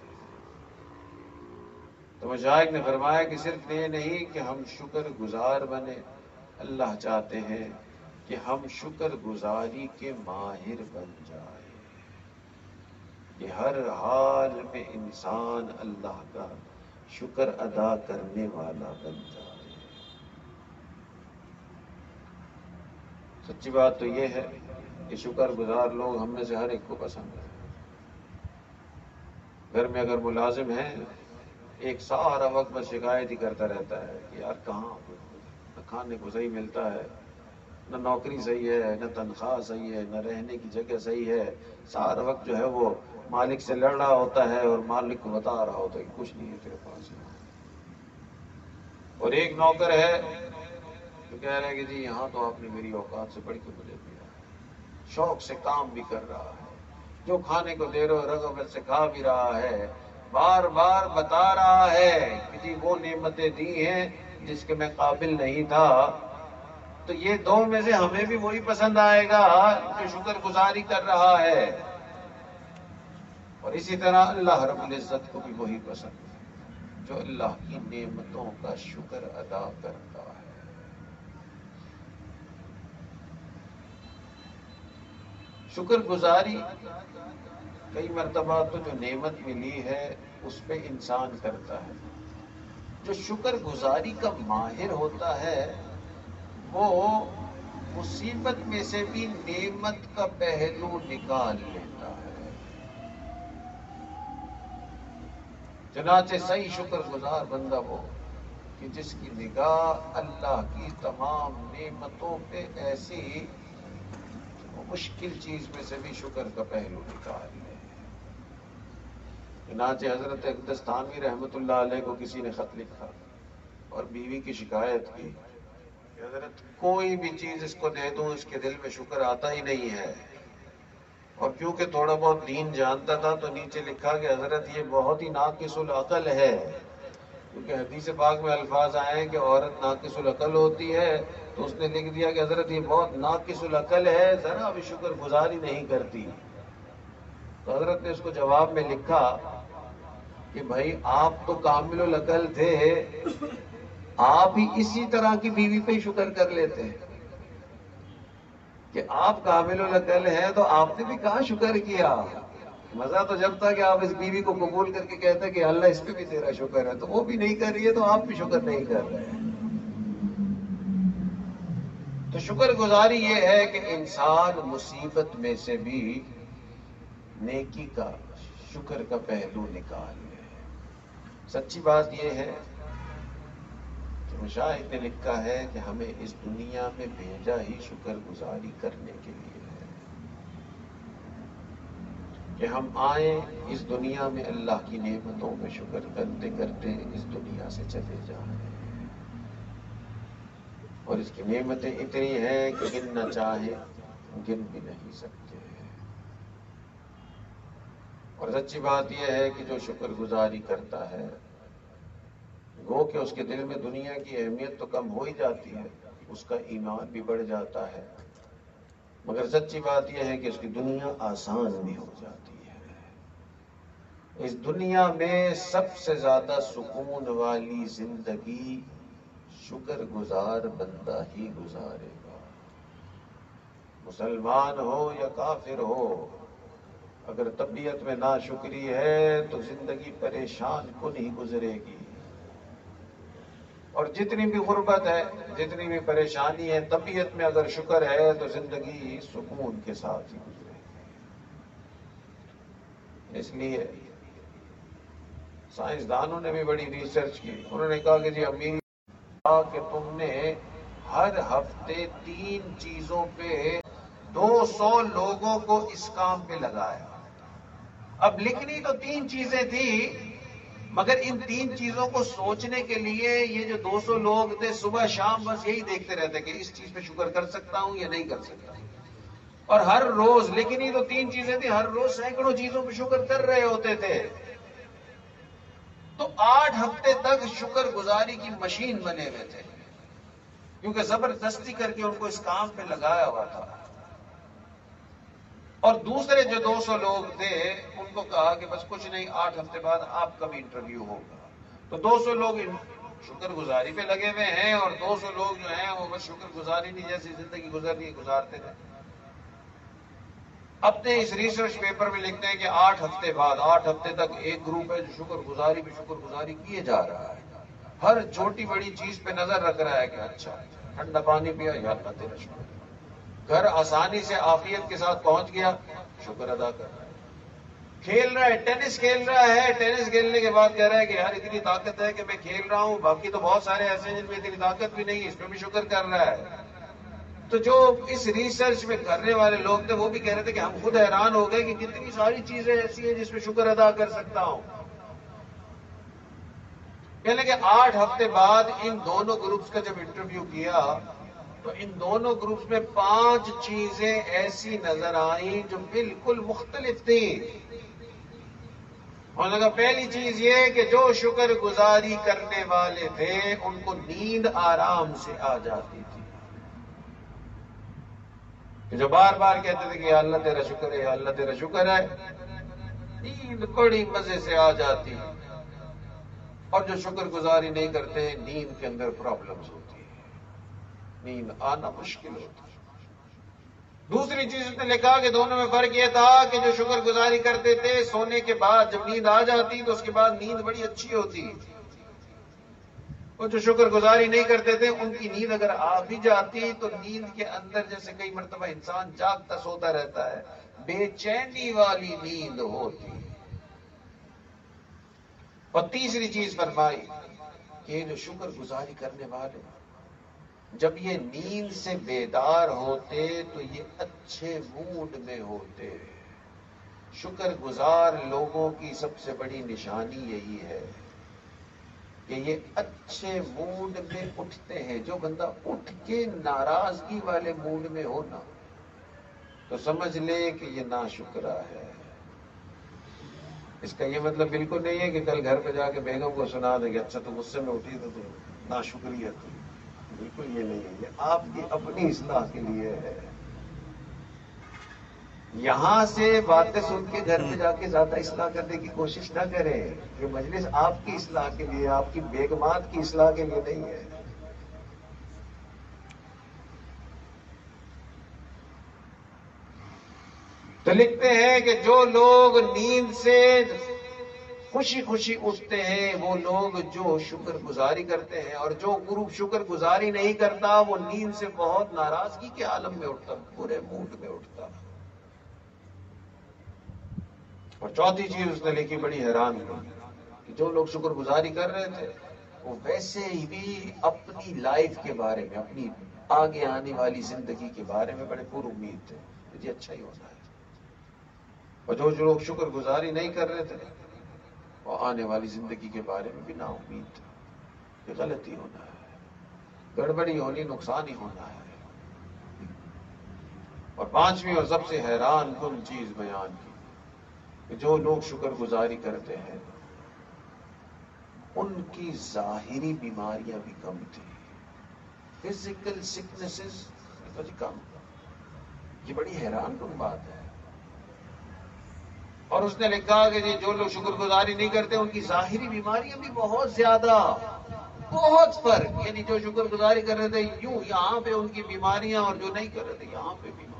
تو مشائخ نے فرمایا کہ صرف یہ نہیں کہ ہم شکر گزار بنے، اللہ چاہتے ہیں کہ ہم شکر گزاری کے ماہر بن جائیں، کہ ہر حال میں انسان اللہ کا شکر ادا کرنے والا بن جائے. سچی بات تو یہ ہے کہ شکر گزار لوگ ہم میں سے ہر ایک کو پسند ہے. گھر میں اگر ملازم ہیں ایک سارا وقت بس شکایت ہی کرتا رہتا ہے کہ یار کہاں نہ کھانے کو صحیح ملتا ہے، نہ نوکری صحیح ہے، نہ تنخواہ صحیح ہے، نہ رہنے کی جگہ صحیح ہے. سارا وقت جو ہے وہ مالک سے لڑ رہا ہوتا ہے اور مالک کو بتا رہا ہوتا ہے کہ کچھ نہیں ہے تیرے پاس. اور ایک نوکر ہے جو کہہ رہا ہے کہ جی یہاں تو آپ نے میری اوقات سے بڑھ کے مجھے دیا ہے، شوق سے کام بھی کر رہا ہے، جو کھانے کو دے رہے ہو رغبت سے کھا بھی رہا ہے، بار بار بتا رہا ہے کہ جی وہ نعمتیں دی ہیں جس کے میں قابل نہیں تھا. تو یہ دو میں سے ہمیں بھی وہی پسند آئے گا جو شکر گزاری کر رہا ہے، اور اسی طرح اللہ رب العزت کو بھی وہی پسند ہے. جو اللہ کی نعمتوں کا شکر ادا کرتا ہے۔ شکر گزاری کئی مرتبہ تو جو نعمت ملی ہے اس پہ انسان کرتا ہے، جو شکر گزاری کا ماہر ہوتا ہے وہ مصیبت میں سے بھی نعمت کا پہلو نکال لیتا ہے۔ چنانچہ صحیح شکر گزار بندہ وہ کہ جس کی نگاہ اللہ کی تمام نعمتوں پہ ایسی وہ مشکل چیز میں سے بھی شکر کا پہلو نکال لے۔ چنانچہ حضرت اقدس تھانوی رحمۃ اللہ علیہ کو کسی نے خط لکھا اور بیوی کی شکایت کی کہ حضرت کوئی بھی چیز اس کو دے دوں اس کے دل میں شکر آتا ہی نہیں ہے، اور کیونکہ تھوڑا بہت دین جانتا تھا تو نیچے لکھا کہ حضرت یہ بہت ہی ناقص العقل ہے، کیونکہ حدیث پاک میں الفاظ آئے ہیں کہ عورت ناقص العقل ہوتی ہے، تو اس نے لکھ دیا کہ حضرت یہ بہت ناقص العقل ہے، ذرا بھی شکر گزاری نہیں کرتی۔ تو حضرت نے اس کو جواب میں لکھا کہ بھائی آپ تو کامل العقل تھے، آپ ہی اسی طرح کی بیوی پہ شکر کر لیتے ہیں کہ آپ کامل العقل ہیں، تو آپ نے بھی کہاں شکر کیا؟ مزہ تو جب تھا کہ آپ اس بیوی کو قبول کر کے کہتے کہ اللہ اس پہ بھی تیرا شکر ہے، تو وہ بھی نہیں کر رہی ہے تو آپ بھی شکر نہیں کر رہے ہیں۔ تو شکر گزاری یہ ہے کہ انسان مصیبت میں سے بھی نیکی کا شکر کا پہلو نکال لے۔ سچی بات یہ ہے کہ مشاہد نے لکھا ہے کہ ہمیں اس دنیا میں بھیجا ہی شکر گزاری کرنے کے لیے ہے، کہ ہم آئیں اس دنیا میں اللہ کی نعمتوں پہ شکر کرتے کرتے اس دنیا سے چلے جائیں، اور اس کی نعمتیں اتنی ہیں کہ گننا چاہے گن بھی نہیں سکتے۔ اور سچی بات یہ ہے کہ جو شکر گزاری کرتا ہے گو کہ اس کے دل میں دنیا کی اہمیت تو کم ہو ہی جاتی ہے، اس کا ایمان بھی بڑھ جاتا ہے، مگر سچی بات یہ ہے کہ اس کی دنیا آسان بھی ہو جاتی ہے۔ اس دنیا میں سب سے زیادہ سکون والی زندگی شکر گزار بندہ ہی گزارے گا، مسلمان ہو یا کافر ہو۔ اگر طبیعت میں ناشکری ہے تو زندگی پریشان کن ہی گزرے گی، اور جتنی بھی غربت ہے، جتنی بھی پریشانی ہے، طبیعت میں اگر شکر ہے تو زندگی سکون کے ساتھ ہی گزرے گی۔ اس لیے سائنسدانوں نے بھی بڑی ریسرچ کی، انہوں نے کہا کہ جی امیر کہ تم نے ہر ہفتے 3 چیزوں پہ 200 لوگوں کو اس کام پہ لگایا۔ اب لکھنی تو 3 چیزیں تھی، مگر ان 3 چیزوں کو سوچنے کے لیے یہ جو 200 لوگ تھے صبح شام بس یہی دیکھتے رہتے کہ اس چیز پہ شکر کر سکتا ہوں یا نہیں کر سکتا، اور ہر روز لکھنی تو 3 چیزیں تھی، ہر روز سینکڑوں چیزوں پہ شکر کر رہے ہوتے تھے۔ تو 8 ہفتے تک شکر گزاری کی مشین بنے ہوئے تھے، کیونکہ زبردستی کر کے ان کو اس کام پہ لگایا ہوا تھا۔ اور دوسرے جو 200 لوگ تھے ان کو کہا کہ بس کچھ نہیں، 8 ہفتے بعد آپ کا بھی انٹرویو ہوگا۔ تو 200 لوگ شکر گزاری پہ لگے ہوئے ہیں، اور 200 لوگ جو ہیں وہ بس شکر گزاری نہیں جیسی زندگی گزرنی گزارتے رہے۔ اپنے اس ریسرچ پیپر میں لکھتے ہیں کہ 8 ہفتے بعد، 8 ہفتے تک ایک گروپ ہے جو شکر گزاری کیے جا رہا ہے، ہر چھوٹی بڑی چیز پہ نظر رکھ رہا ہے کہ اچھا ٹھنڈا پانی پیا، یا اللہ تیرا شکر، گھر آسانی سے عافیت کے ساتھ پہنچ گیا، شکر ادا کر رہا ہے، کھیل رہا ہے، ٹینس کھیل رہا ہے، ٹینس کھیلنے کے بعد کہہ رہا ہے کہ یار اتنی طاقت ہے کہ میں کھیل رہا ہوں، باقی تو بہت سارے ایسے ہیں جن میں اتنی طاقت بھی نہیں، اس پہ بھی شکر کر رہا ہے۔ تو جو اس ریسرچ میں کرنے والے لوگ تھے وہ بھی کہہ رہے تھے کہ ہم خود حیران ہو گئے کہ کتنی ساری چیزیں ایسی ہیں جس پہ شکر ادا کر سکتا ہوں۔ کہنے کہ 8 ہفتے بعد ان دونوں گروپس کا جب انٹرویو کیا تو ان دونوں گروپس میں 5 چیزیں ایسی نظر آئیں جو بالکل مختلف تھیں۔ انہوں نے کہا پہلی چیز یہ کہ جو شکر گزاری کرنے والے تھے ان کو نیند آرام سے آ جاتی تھی، کہ جو بار بار کہتے تھے کہ یا اللہ تیرا شکر ہے، یا اللہ تیرا شکر ہے، نیند بڑی مزے سے آ جاتی۔ اور جو شکر گزاری نہیں کرتے ہیں نیند کے اندر پرابلمز ہوتی ہیں، نیند آنا مشکل ہوتا ہے۔ دوسری چیز اس نے لکھا کہ دونوں میں فرق یہ تھا کہ جو شکر گزاری کرتے تھے سونے کے بعد جب نیند آ جاتی تو اس کے بعد نیند بڑی اچھی ہوتی، اور جو شکر گزاری نہیں کرتے تھے ان کی نیند اگر آ بھی جاتی تو نیند کے اندر جیسے کئی مرتبہ انسان جاگتا سوتا رہتا ہے، بے چینی والی نیند ہوتی۔ اور تیسری چیز فرمائی کہ یہ جو شکر گزاری کرنے والے جب یہ نیند سے بیدار ہوتے تو یہ اچھے موڈ میں ہوتے۔ شکر گزار لوگوں کی سب سے بڑی نشانی یہی ہے کہ یہ اچھے موڈ میں اٹھتے ہیں۔ جو بندہ اٹھ کے ناراضگی والے موڈ میں ہونا تو سمجھ لے کہ یہ ناشکرا ہے۔ اس کا یہ مطلب بالکل نہیں ہے کہ کل گھر پہ جا کے بیگم کو سنا دے کہ اچھا تم غصے میں اٹھی تو ناشکری ہے، تو بالکل یہ نہیں ہے، یہ آپ کی اپنی اصلاح کے لیے ہے۔ یہاں سے باتیں سن کے گھر پہ جا کے زیادہ اصلاح کرنے کی کوشش نہ کریں، یہ مجلس آپ کی اصلاح کے لیے، آپ کی بیگمات کی اصلاح کے لیے نہیں ہے۔ تو لکھتے ہیں کہ جو لوگ نیند سے خوشی خوشی اٹھتے ہیں وہ لوگ جو شکر گزاری کرتے ہیں، اور جو گروپ شکر گزاری نہیں کرتا وہ نیند سے بہت ناراضگی کے عالم میں اٹھتا، برے موڈ میں اٹھتا۔ اور چوتھی چیز اس نے لکھی بڑی حیران ہوئی کہ جو لوگ شکر گزاری کر رہے تھے وہ ویسے ہی بھی اپنی لائف کے بارے میں، اپنی آگے آنے والی زندگی کے بارے میں بڑے پر امید تھے کہ یہ اچھا ہی ہونا ہے۔ اور جو لوگ شکر گزاری نہیں کر رہے تھے وہ آنے والی زندگی کے بارے میں بھی نا امید تھے، یہ غلطی ہونا ہے، گڑبڑی ہونی، نقصان ہی ہونا ہے۔ اور پانچویں اور سب سے حیران کن چیز بیان کی کہ جو لوگ شکر گزاری کرتے ہیں ان کی ظاہری بیماریاں بھی کم تھی، فزیکل سکنسز کم۔ یہ بڑی حیران کن بات ہے۔ اور اس نے لکھا کہ جو لوگ شکر گزاری نہیں کرتے ان کی ظاہری بیماریاں بھی بہت زیادہ، بہت فرق، یعنی جو شکر گزاری کر رہے تھے یوں یہاں پہ ان کی بیماریاں، اور جو نہیں کر رہے تھے یہاں پہ بیماریاں۔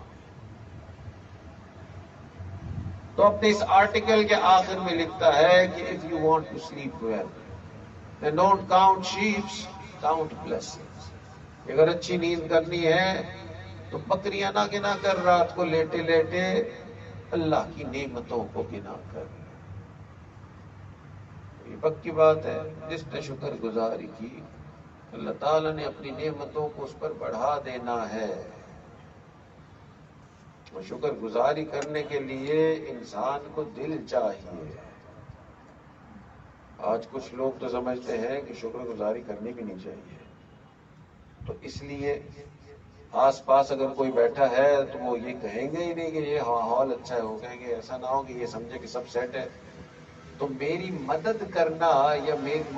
تو اپنے اس آرٹیکل کے آخر میں لکھتا ہے کہ if you want to sleep well then don't count sheep, count blessings۔ اگر اچھی نیند کرنی ہے تو بکریاں نہ گنا کر، رات کو لیٹے لیٹے اللہ کی نعمتوں کو گنا کر۔ یہ پکی بات ہے، جس نے شکر گزاری کی اللہ تعالیٰ نے اپنی نعمتوں کو اس پر بڑھا دینا ہے۔ اور شکر گزاری کرنے کے لیے انسان کو دل چاہیے۔ آج کچھ لوگ تو سمجھتے ہیں کہ شکر گزاری کرنی بھی نہیں چاہیے، تو اس لیے آس پاس اگر کوئی بیٹھا ہے تو وہ یہ کہیں گے ہی نہیں کہ یہ ماحول اچھا ہے، وہ کہیں گے ایسا نہ ہو کہ یہ سمجھے کہ سب سیٹ ہے، تو میری مدد کرنا یا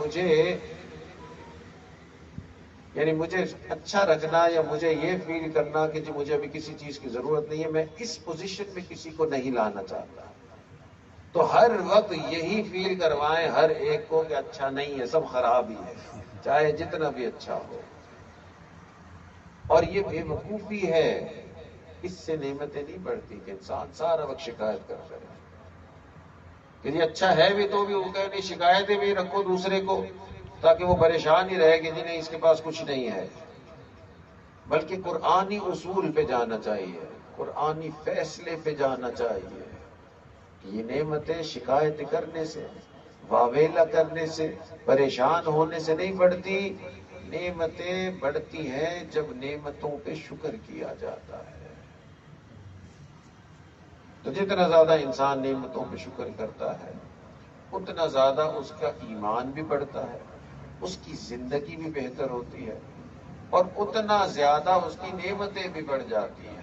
مجھے اچھا رکھنا یا مجھے یہ فیل کرنا کہ جی مجھے ابھی کسی چیز کی ضرورت نہیں ہے، میں اس پوزیشن میں کسی کو نہیں لانا چاہتا۔ تو ہر وقت یہی فیل کروائیں ہر ایک کو کہ اچھا نہیں ہے، سب خراب ہی ہے، چاہے جتنا بھی اچھا ہو۔ اور یہ بے وقوفی ہے، اس سے نعمتیں نہیں بڑھتی کہ انسان سارا وقت شکایت کرتا رہے کہ یہ اچھا ہے بھی تو بھی وہ کہے نہیں، شکایتیں بھی رکھو دوسرے کو تاکہ وہ پریشان ہی رہے کہ نہیں اس کے پاس کچھ نہیں ہے۔ بلکہ قرآنی اصول پہ جانا چاہیے، قرآنی فیصلے پہ جانا چاہیے کہ یہ نعمتیں شکایت کرنے سے، واویلا کرنے سے، پریشان ہونے سے نہیں بڑھتی، نعمتیں بڑھتی ہیں جب نعمتوں پہ شکر کیا جاتا ہے۔ تو جتنا زیادہ انسان نعمتوں پہ شکر کرتا ہے اتنا زیادہ اس کا ایمان بھی بڑھتا ہے، اس کی زندگی بھی بہتر ہوتی ہے، اور اتنا زیادہ اس کی نعمتیں بھی بڑھ جاتی ہیں۔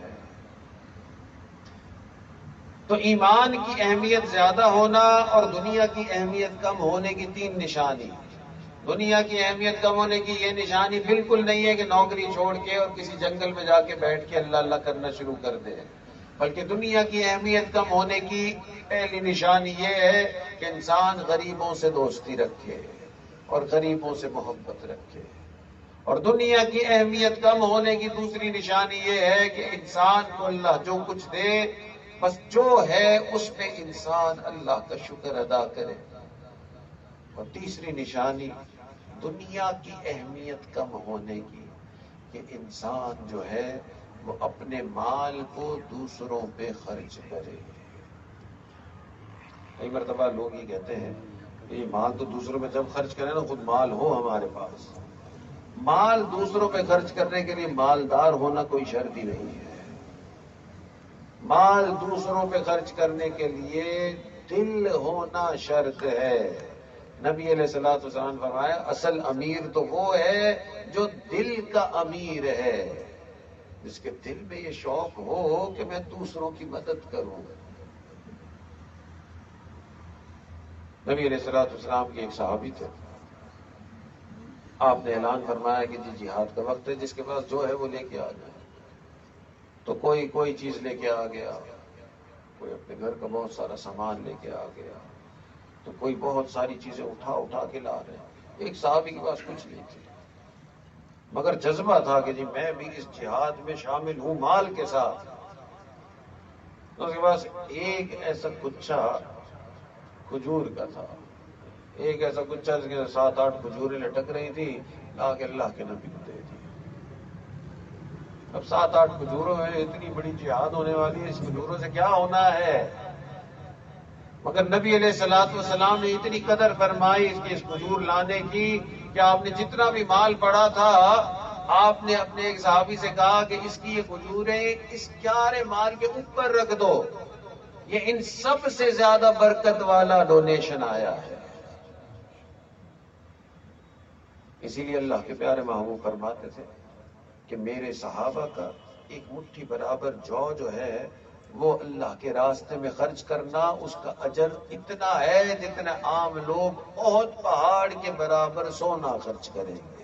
تو ایمان کی اہمیت زیادہ ہونا اور دنیا کی اہمیت کم ہونے کی تین نشانی۔ دنیا کی اہمیت کم ہونے کی یہ نشانی بالکل نہیں ہے کہ نوکری چھوڑ کے اور کسی جنگل میں جا کے بیٹھ کے اللہ اللہ کرنا شروع کر دے، بلکہ دنیا کی اہمیت کم ہونے کی پہلی نشانی یہ ہے کہ انسان غریبوں سے دوستی رکھے، اور غریبوں سے محبت رکھے. اور دنیا کی اہمیت کم ہونے کی دوسری نشانی یہ ہے کہ انسان کو اللہ جو کچھ دے بس جو ہے اس میں انسان اللہ کا شکر ادا کرے. اور تیسری نشانی دنیا کی اہمیت کم ہونے کی کہ انسان جو ہے وہ اپنے مال کو دوسروں پہ خرچ کرے. کئی مرتبہ لوگ یہ کہتے ہیں کہ یہ مال تو دوسروں پہ جب خرچ کریں نا خود مال ہو ہمارے پاس. مال دوسروں پہ خرچ کرنے کے لیے مالدار ہونا کوئی شرط ہی نہیں ہے. مال دوسروں پہ خرچ کرنے کے لیے دل ہونا شرط ہے. نبی علیہ الصلوۃ والسلام فرمایا اصل امیر تو وہ ہے جو دل کا امیر ہے، جس کے دل میں یہ شوق ہو کہ میں دوسروں کی مدد کروں. نبی علیہ الصلوۃ والسلام کے ایک صحابی تھے. آپ نے اعلان فرمایا کہ جی جہاد کا وقت ہے، جس کے پاس جو ہے وہ لے کے آ جائے. تو کوئی چیز لے کے آ گیا، کوئی اپنے گھر کا بہت سارا سامان لے کے آ گیا، تو کوئی بہت ساری چیزیں اٹھا کے لا رہے ہیں. ایک صحابی کے پاس کچھ نہیں تھی، مگر جذبہ تھا کہ جی میں بھی اس جہاد میں شامل ہوں مال کے ساتھ. تو اس کے پاس ایک ایسا گچھا کھجور کا تھا، ایک ایسا گچھا جس کے 7-8 کھجوریں لٹک رہی تھی، لا کے اللہ کے نبی کو دے دی. اب 7-8 کھجوروں میں اتنی بڑی جہاد ہونے والی ہے، اس کھجوروں سے کیا ہونا ہے؟ مگر نبی علیہ الصلوۃ والسلام نے اتنی قدر فرمائی اس کھجور لانے کی کہ آپ نے جتنا بھی مال پڑا تھا آپ نے اپنے ایک صحابی سے کہا کہ اس کی یہ کھجوریں اس سارے مال کے اوپر رکھ دو، یہ ان سب سے زیادہ برکت والا ڈونیشن آیا ہے. اسی لیے اللہ کے پیارے محبوب فرماتے تھے کہ میرے صحابہ کا ایک مٹھی برابر جو ہے وہ اللہ کے راستے میں خرچ کرنا، اس کا اجر اتنا ہے جتنا عام لوگ بہت پہاڑ کے برابر سونا خرچ کریں گے.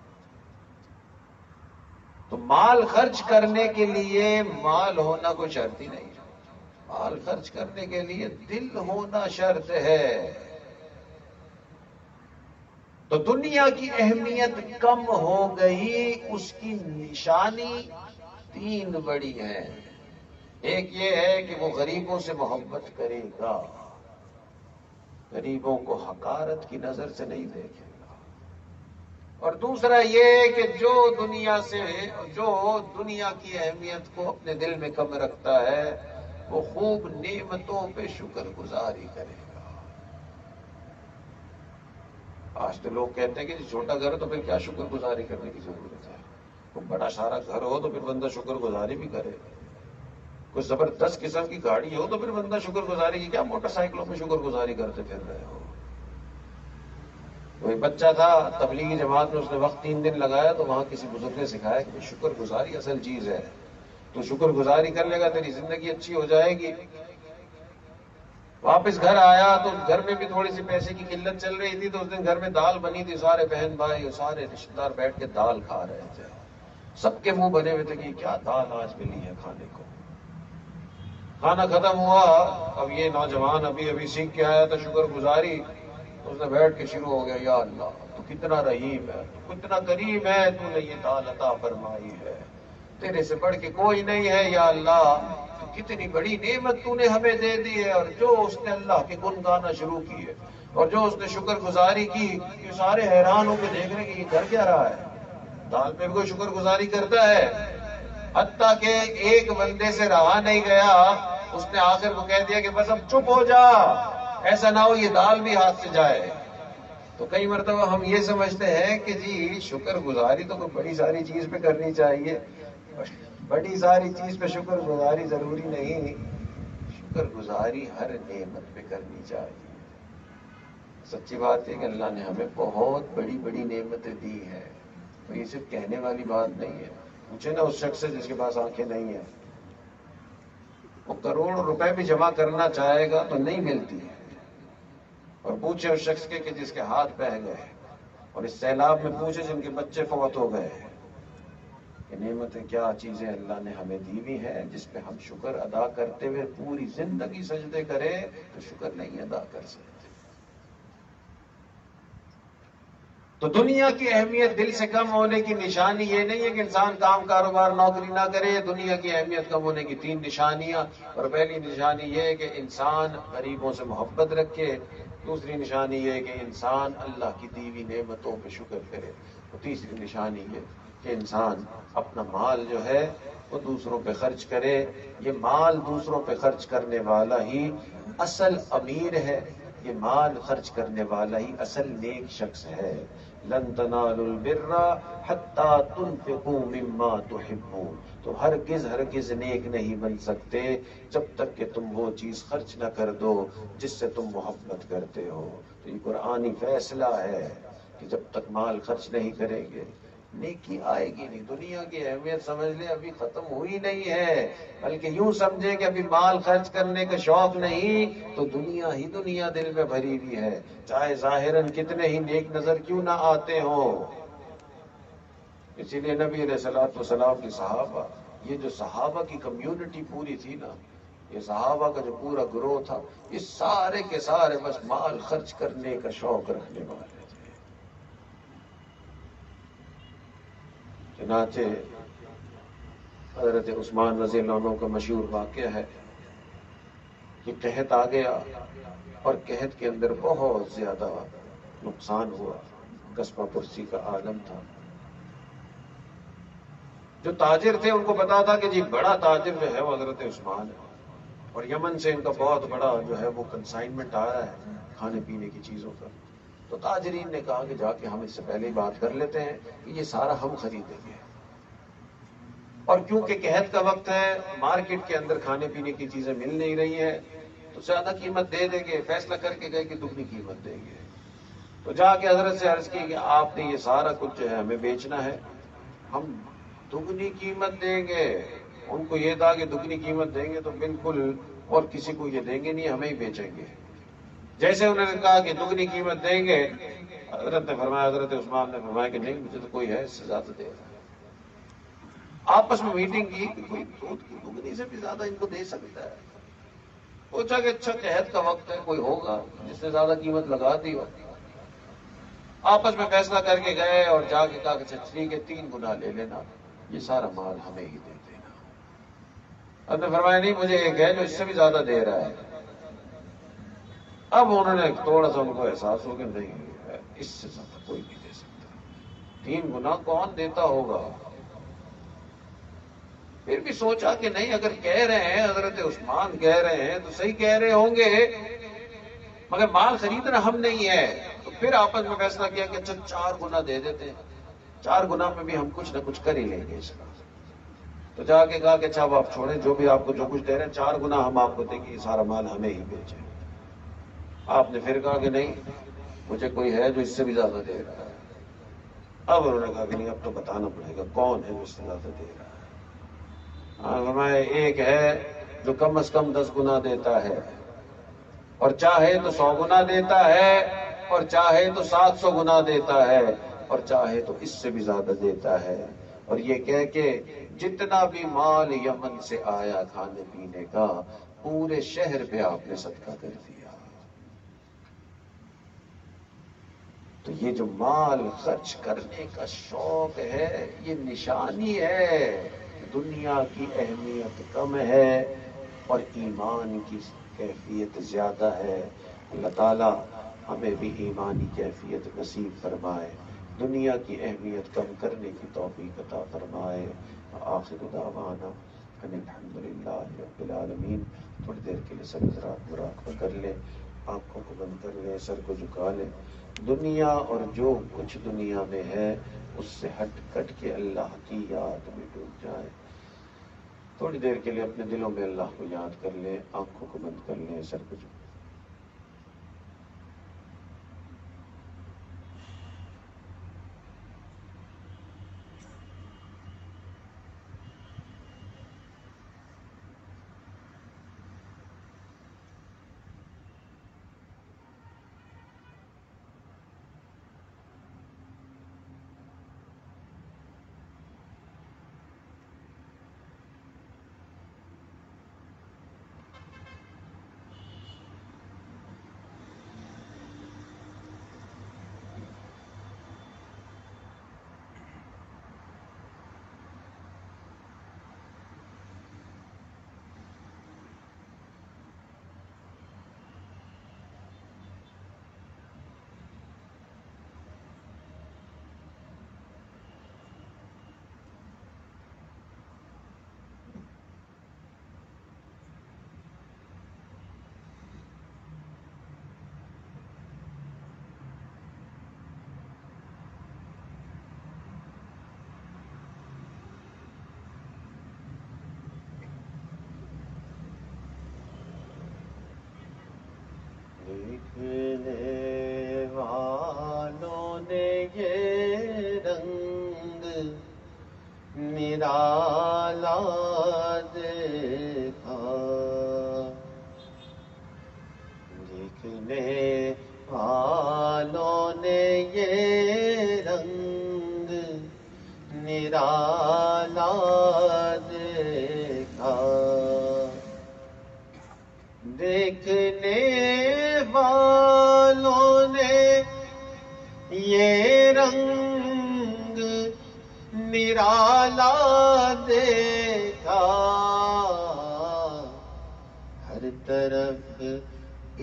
تو مال خرچ کرنے کے لیے مال ہونا کوئی شرط ہی نہیں ہے. مال خرچ کرنے کے لیے دل ہونا شرط ہے. تو دنیا کی اہمیت کم ہو گئی، اس کی نشانی 3 بڑی ہیں. ایک یہ ہے کہ وہ غریبوں سے محبت کرے گا، غریبوں کو حقارت کی نظر سے نہیں دیکھے گا. اور دوسرا یہ کہ جو دنیا کی اہمیت کو اپنے دل میں کم رکھتا ہے وہ خوب نعمتوں پہ شکر گزاری کرے گا. آج تو لوگ کہتے ہیں کہ چھوٹا گھر ہے تو پھر کیا شکر گزاری کرنے کی ضرورت ہے، کوئی بڑا سارا گھر ہو تو پھر بندہ شکر گزاری بھی کرے. کوئی زبردست قسم کی گاڑی ہو تو پھر بندہ شکر گزاری کی کیا موٹر سائیکلوں پہ شکر گزاری کرتے پھر رہے ہو. کوئی بچہ تھا تبلیغی جماعت میں، اس نے وقت 3 دن لگایا تو وہاں کسی بزرگ نے سکھایا کہ شکر گزاری اصل چیز ہے، تو شکر گزاری کر لے گا تیری زندگی اچھی ہو جائے گی. واپس گھر آیا تو گھر میں بھی تھوڑی سی پیسے کی قلت چل رہی تھی، تو اس دن گھر میں دال بنی تھی، سارے بہن بھائی اور سارے رشتے دار بیٹھ کے دال کھا رہے تھے. سب کے منہ بنے ہوئے تھے کہ کیا دال آج ملی ہے کھانے کو. کھانا ختم ہوا، اب یہ نوجوان ابھی سیکھ کے آیا تھا شکر گزاری، اس نے بیٹھ کے شروع ہو گیا، یا اللہ تو کتنا رحیم ہے، تو کتنا کریم ہے، تو نے یہ دال عطا فرمائی ہے، تیرے سے بڑھ کے کوئی نہیں ہے. یا اللہ کتنی بڑی نعمت تو نے ہمیں دے دی ہے. اور جو اس نے اللہ کے گن گانا شروع کیے اور جو اس نے شکر گزاری کی، یہ سارے حیران ہو کے دیکھ رہے کہ یہ کر کیا رہا ہے، دال پہ بھی کوئی شکر گزاری کرتا ہے. حتیٰ کہ ایک بندے سے رہا نہیں گیا، اس نے آخر کو کہہ دیا کہ بس اب چپ ہو جا، ایسا نہ ہو یہ دال بھی ہاتھ سے جائے. تو کئی مرتبہ ہم یہ سمجھتے ہیں کہ جی شکر گزاری تو کوئی بڑی ساری چیز پہ کرنی چاہیے. بڑی ساری چیز پہ شکر گزاری ضروری نہیں، شکر گزاری ہر نعمت پہ کرنی چاہیے. سچی بات ہے کہ اللہ نے ہمیں بہت بڑی بڑی نعمتیں دی ہیں، تو یہ صرف کہنے والی بات نہیں ہے. پوچھے نا اس شخص سے جس کے پاس آنکھیں نہیں ہیں، وہ کروڑ روپے بھی جمع کرنا چاہے گا تو نہیں ملتی ہے. اور پوچھے اس شخص کے کہ جس کے ہاتھ بہہ گئے، اور اس سیلاب میں پوچھے جن کے بچے فوت ہو گئے. یہ نعمتیں کیا چیزیں اللہ نے ہمیں دی ہوئی ہیں جس پہ ہم شکر ادا کرتے ہوئے پوری زندگی سجدے کریں تو شکر نہیں ادا کر سکتے. تو دنیا کی اہمیت دل سے کم ہونے کی نشانی یہ نہیں ہے کہ انسان کام کاروبار نوکری نہ کرے. دنیا کی اہمیت کم ہونے کی 3 نشانیاں. اور پہلی نشانی یہ ہے کہ انسان غریبوں سے محبت رکھے. دوسری نشانی یہ ہے کہ انسان اللہ کی دی ہوئی نعمتوں پہ شکر کرے. اور تیسری نشانی یہ کہ انسان اپنا مال جو ہے وہ دوسروں پہ خرچ کرے. یہ مال دوسروں پہ خرچ کرنے والا ہی اصل امیر ہے. یہ مال خرچ کرنے والا ہی اصل نیک شخص ہے. لن تنالوا البر حتى تنفقوا مما تحبون. تو ہرگز نیک نہیں بن سکتے جب تک کہ تم وہ چیز خرچ نہ کر دو جس سے تم محبت کرتے ہو. تو یہ قرآنی فیصلہ ہے کہ جب تک مال خرچ نہیں کریں گے نیکی آئے گی نہیں. دنیا کی اہمیت سمجھ لیں ابھی ختم ہوئی نہیں ہے، بلکہ یوں سمجھیں کہ ابھی مال خرچ کرنے کا شوق نہیں تو دنیا ہی دنیا دل میں بھری ہوئی ہے، چاہے ظاہراً کتنے ہی نیک نظر کیوں نہ آتے ہوں. اسی لیے نبی علیہ الصلوۃ والسلام کی صحابہ، یہ جو صحابہ کی کمیونٹی پوری تھی نا، یہ صحابہ کا جو پورا گروہ تھا، یہ سارے کے سارے بس مال خرچ کرنے کا شوق رکھنے والے تھے. چنانچہ حضرت عثمان رضی اللہ عنہ کا مشہور واقعہ ہے کہ قحط آ گیا اور قحط کے اندر بہت زیادہ نقصان ہوا. قصبہ پرسی کا عالم تھا. جو تاجر تھے ان کو پتا تھا کہ جی بڑا تاجر جو ہے وہ حضرت عثمان ہے، اور یمن سے ان کا بہت بڑا جو ہے وہ کنسائنمنٹ آ رہا ہے کھانے پینے کی چیزوں کا. تو تاجرین نے کہا کہ جا کے ہم اس سے پہلے ہی بات کر لیتے ہیں کہ یہ سارا ہم خریدیں گے. اور کیونکہ قحط کا وقت ہے، مارکیٹ کے اندر کھانے پینے کی چیزیں مل نہیں رہی ہیں، تو زیادہ قیمت دے دیں گے. فیصلہ کر کے گئے کہ دگنی قیمت دیں گے. تو جا کے حضرت سے عرض کی کہ آپ نے یہ سارا کچھ جو ہے ہمیں بیچنا ہے، ہم دگنی قیمت دیں گے. ان کو یہ تھا کہ دگنی قیمت دیں گے تو بالکل اور کسی کو یہ دیں گے نہیں، ہمیں ہی بیچیں گے. جیسے انہوں نے کہا کہ دگنی قیمت دیں گے، حضرت نے فرمایا، حضرت عثمان نے فرمایا کہ نہیں، مجھے تو کوئی ہے اس سے زیادہ دے رہا ہے. آپس میں میٹنگ کی کہ کوئی دودھ کی دگنی سے بھی زیادہ ان کو دے سکتا ہے. پوچھا کہ اچھا قحط کا وقت ہے، کوئی ہوگا جس نے زیادہ قیمت لگا دی ہو. آپس میں فیصلہ کر کے گئے اور جا کے کہا کہ ٹھیک ہے 3 گنا لے لینا، یہ سارا مال ہمیں ہی دے دینا. اب نے فرمایا نہیں، مجھے ایک ہے جو اس سے بھی زیادہ دے رہا ہے. اب انہوں نے تھوڑا سا ان کو احساس ہو کہ نہیں، اس سے زیادہ کوئی نہیں دے سکتا. 3 گنا کون دیتا ہوگا؟ پھر بھی سوچا کہ نہیں، اگر کہہ رہے ہیں حضرت عثمان کہہ رہے ہیں تو صحیح کہہ رہے ہوں گے، مگر مال خریدنا ہم نہیں ہے. تو پھر آپس میں فیصلہ کیا کہ اچھا 4 گنا دے دیتے ہیں، 4 گنا میں بھی ہم کچھ نہ کچھ کر ہی لیں گے اس کا. تو جا کے کہا کہ اچھا اب آپ چھوڑیں، جو بھی آپ کو جو کچھ دے رہے ہیں 4 گنا ہم آپ کو دیں گے، یہ سارا مال ہمیں ہی بیچیں. آپ نے پھر کہا کہ نہیں، مجھے کوئی ہے جو اس سے بھی زیادہ دے رہا ہے. اب انہوں نے کہا کہ نہیں، اب تو بتانا پڑے گا کون ہے جو اس سے زیادہ دے رہا ہے. ہمیں ایک ہے جو کم از کم 10 گنا دیتا ہے، اور چاہے تو 100 گنا دیتا ہے، اور چاہے تو 700 گنا دیتا ہے، اور چاہے تو اس سے بھی زیادہ دیتا ہے. اور یہ کہہ کے جتنا بھی مال یمن سے آیا کھانے پینے کا، پورے شہر پہ آپ نے صدقہ کر دیا. تو یہ جو مال خرچ کرنے کا شوق ہے، یہ نشانی ہے دنیا کی اہمیت کم ہے اور ایمان کی کیفیت زیادہ ہے. اللہ تعالیٰ ہمیں بھی ایمانی کیفیت نصیب فرمائے، دنیا کی اہمیت کم کرنے کی توفیق عطا فرمائے. آخر دعوانا ان الحمدللہ رب العالمین. تھوڑی دیر کے لیے سب حضرات مراقبہ کر لیں، آنکھوں کو بند کر لیں، سر کو جھکا لیں. دنیا اور جو کچھ دنیا میں ہے اس سے ہٹ کٹ کے اللہ کی یاد میں ڈوب جائے. تھوڑی دیر کے لیے اپنے دلوں میں اللہ کو یاد کر لیں، آنکھوں کو بند کر لیں، سر کو جھکا.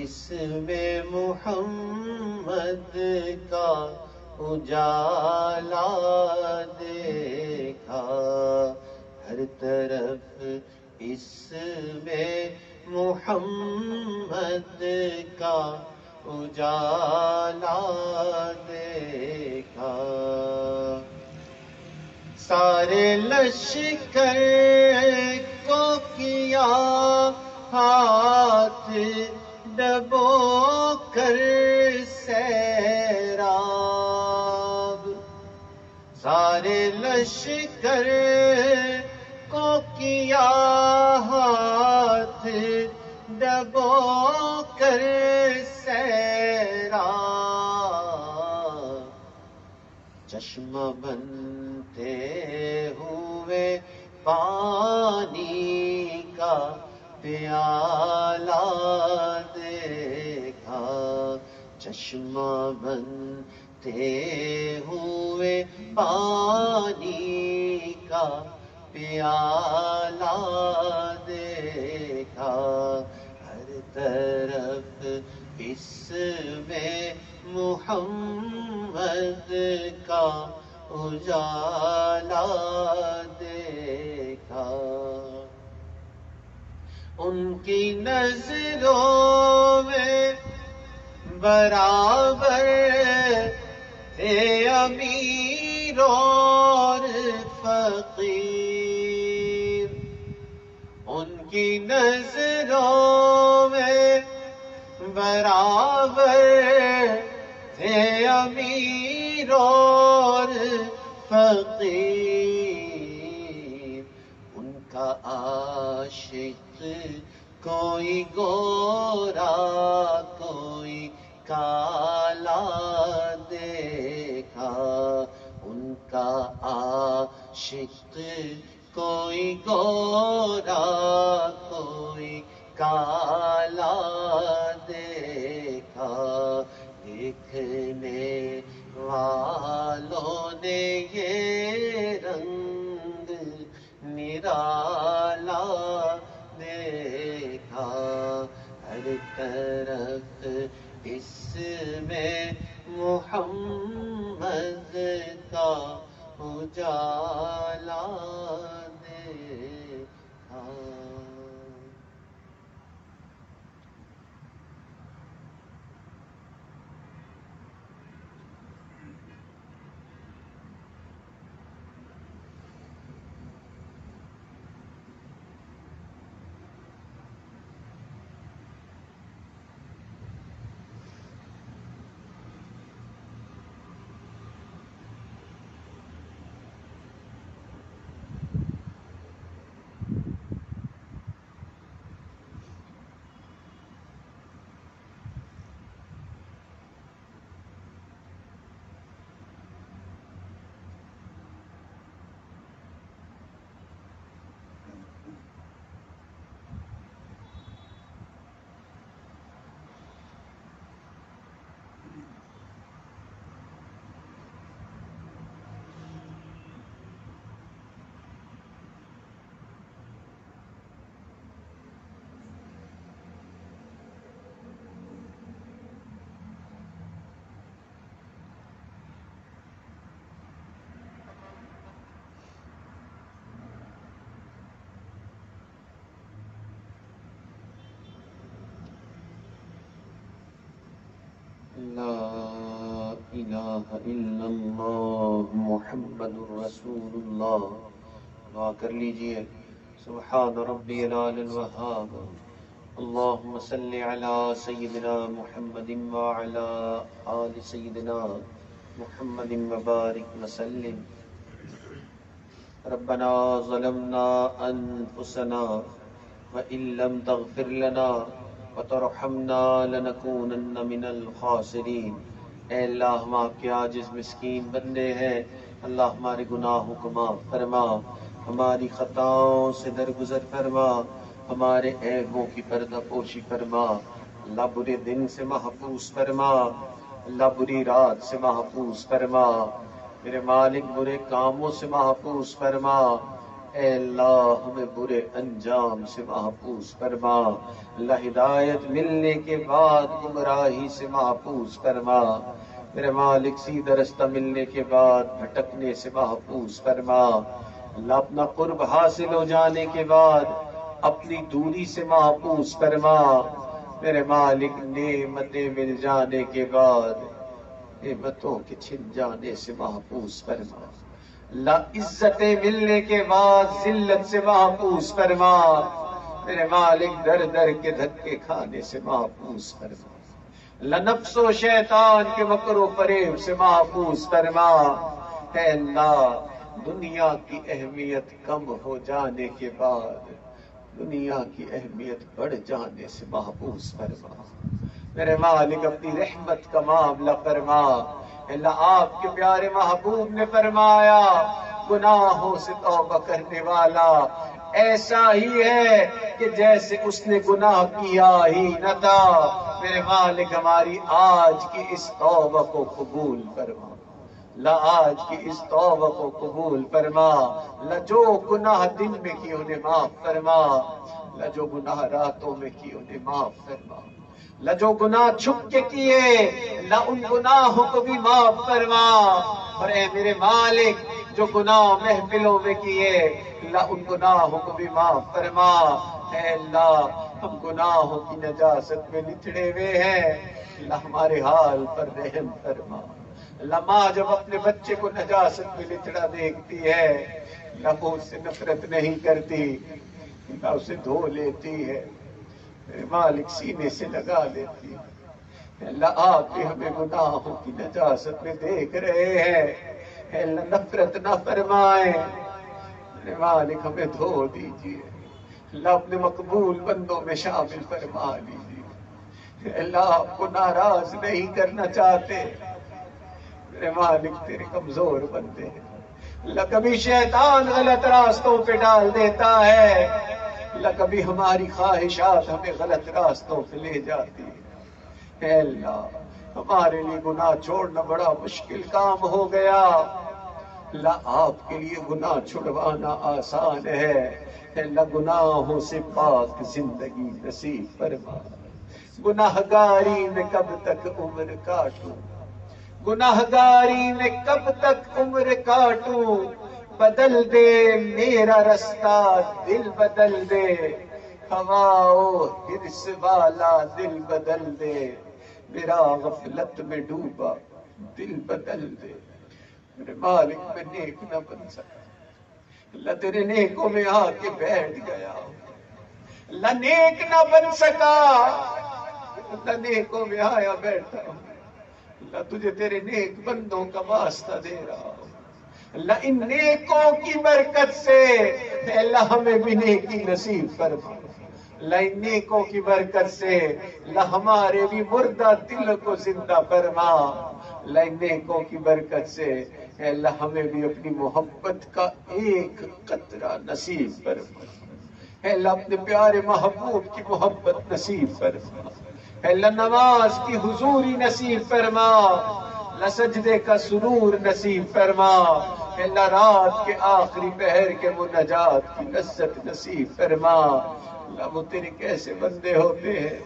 اس میں محمد کا اجالا دیکھا، ہر طرف اس میں محمد کا اجالا دیکھا، سارے لشکر کو کیا ہاتھ ڈبو کر سیراب، سارے لشکر کو کیا ہاتھ ڈبو کر سیراب، چشمہ بنتے ہوئے پانی کا پیالہ دیکھا، چشمہ بنتے ہوئے پانی کا پیالہ دیکھا، ہر طرف اس میں محمد کا اجالا دیکھا، ان کی نظروں میں برابر تھے امیر اور فقیر، ان کی نظروں میں برابر تھے امیر اور فقیر، ان کا عاشق کوئی گورا کوئی کالا دیکھا، ان کا عاشق کوئی گورا کوئی کالا دیکھا، دیکھنے والوں نے یہ رنگ نرالا دیکھا، ہر طرف اس میں محمد کا اجالا دیکھا۔ لا الہ الا اللہ محمد رسول اللہ۔ دعا کر لیجئے، سبحان ربی العلی الوہاب، اللہم صلی علی سیدنا محمد وعلی آل سیدنا محمد وبارک وسلم۔ ربنا ظلمنا انفسنا وإن لم تغفر لنا وترحمنا لنكونن من الخاسرین۔ اے اللہ، ہم آپ کے عاجز مسکین بندے ہیں، اللہ ہمارے گناہوں کو معاف فرما، ہماری خطاؤں سے درگزر فرما، ہمارے عیبوں کی پردہ پوشی فرما، اللہ برے دن سے محفوظ فرما، اللہ بری رات سے محفوظ فرما، میرے مالک برے کاموں سے محفوظ فرما، اے اللہ ہمیں برے انجام سے محفوظ فرما، اللہ ہدایت ملنے کے بعد گمراہی سے محفوظ فرما، میرے مالک سیدھا رستہ ملنے کے بعد بھٹکنے سے محفوظ فرما، اللہ اپنا قرب حاصل ہو جانے کے بعد اپنی دوری سے محفوظ فرما، میرے مالک نعمتیں مل جانے کے بعد نعمتوں کے چھن جانے سے محفوظ فرما، اللہ عزتیں ملنے کے بعد ذلت سے محفوظ فرما، میرے مالک در در کے دھکے کھانے سے محفوظ فرما، اللہ نفس و شیطان کے مکر و فریب سے محفوظ فرما، اے اللہ دنیا کی اہمیت کم ہو جانے کے بعد دنیا کی اہمیت بڑھ جانے سے محفوظ فرما، میرے مالک اپنی رحمت کا معاملہ فرما، اللہ آپ کے پیارے محبوب نے فرمایا گناہوں سے توبہ کرنے والا ایسا ہی ہے کہ جیسے اس نے گناہ کیا ہی نہ تھا، میرے مالک ہماری آج کی اس توبہ کو قبول فرما، آج کی اس توبہ کو قبول فرما، جو گناہ دن میں کی انہیں معاف فرما، جو گناہ راتوں میں کی انہیں معاف فرما، جو گناہ چھپ کے کیے ان گناہوں کو بھی معاف فرما، اور اے میرے مالک جو گناہ محفلوں میں کیے ان گناہوں کو بھی معاف فرما، اے اللہ ہم گناہوں کی نجاست میں لتڑے ہوئے ہیں، اللہ ہمارے حال پر رحم فرما، اللہ ماں جب اپنے بچے کو نجاست میں لتڑا دیکھتی ہے اللہ وہ اس سے نفرت نہیں کرتی، اللہ اسے دھو لیتی ہے، میرے مالک سینے سے لگا لیتی ہے، اللہ آپ بھی ہمیں گناہوں کی نجاست میں دیکھ رہے ہیں، اے اللہ نفرت نہ فرمائیں، میرے مالک ہمیں دھو دیجیے، اللہ اپنے مقبول بندوں میں شامل فرما لیجیے، اللہ آپ کو ناراض نہیں کرنا چاہتے، میرے مالک تیرے کمزور بندے ہیں، اللہ کبھی شیطان غلط راستوں پہ ڈال دیتا ہے، اللہ کبھی ہماری خواہشات ہمیں غلط راستوں پہ لے جاتی ہے، اے اللہ ہمارے لیے گناہ چھوڑنا بڑا مشکل کام ہو گیا، اللہ آپ کے لیے گناہ چھڑوانا آسان ہے، اے اللہ گناہوں سے پاک زندگی نصیب فرما، گناہگاری میں کب تک عمر کاٹوں، گناہگاری میں کب تک عمر کاٹوں، بدل دے میرا رستہ دل بدل دے، ہوا و حرص والا دل بدل دے، میرا غفلت میں ڈوبا دل بدل دے، میرے مالک میں نیک نہ بن سکا، اللہ تیرے نیکوں میں آ کے بیٹھ گیا، اللہ نیک نہ بن سکا، اللہ نیکوں میں آیا بیٹھا، اللہ تجھے تیرے نیک بندوں کا واسطہ دے رہا ہوں، اللہ ان نیکوں کی برکت سے اللہ ہمیں بھی نیکی نصیب فرما، اللہ ان نیکوں کی برکت سے اللہ ہمارے بھی مردہ دل کو زندہ فرما، اللہ ان نیکوں کی برکت سے اللہ ہمیں بھی اپنی محبت کا ایک قطرہ نصیب فرما، اللہ اپنے پیارے محبوب کی محبت نصیب فرما، اللہ نماز کی حضوری نصیب فرما، اللہ سجدے کا سرور نصیب فرما، اللہ رات کے آخری پہر کے مناجات کی لذت نصیب فرما، اللہ وہ تیرے کیسے بندے ہوتے ہیں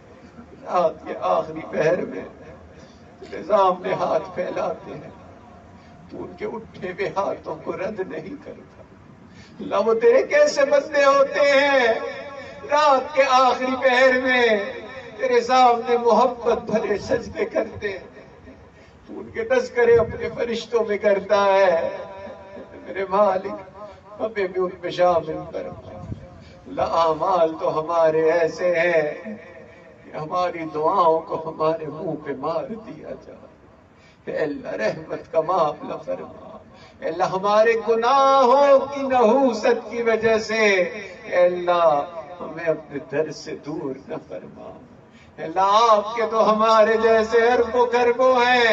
رات کے آخری پہر میں تیرے سامنے ہاتھ پھیلاتے ہیں، تو ان کے اٹھے ہوئے ہاتھوں کو رد نہیں کرتا، اللہ وہ تیرے کیسے بندے ہوتے ہیں رات کے آخری پہر میں تیرے سامنے محبت بھرے سجدے کرتے ہیں، تو ان کے تذکرے اپنے فرشتوں میں کرتا ہے، میرے مالک ہمیں بھی ان میں شامل فرما، اللہ اعمال تو ہمارے ایسے ہیں کہ ہماری دعاؤں کو ہمارے منہ پہ مار دیا جائے، اے اللہ رحمت کا معاملہ فرما، اے اللہ ہمارے گناہوں کی نحوست کی وجہ سے اے اللہ ہمیں اپنے در سے دور نہ فرما، اے اللہ آپ کے تو ہمارے جیسے اربوں خربوں ہیں،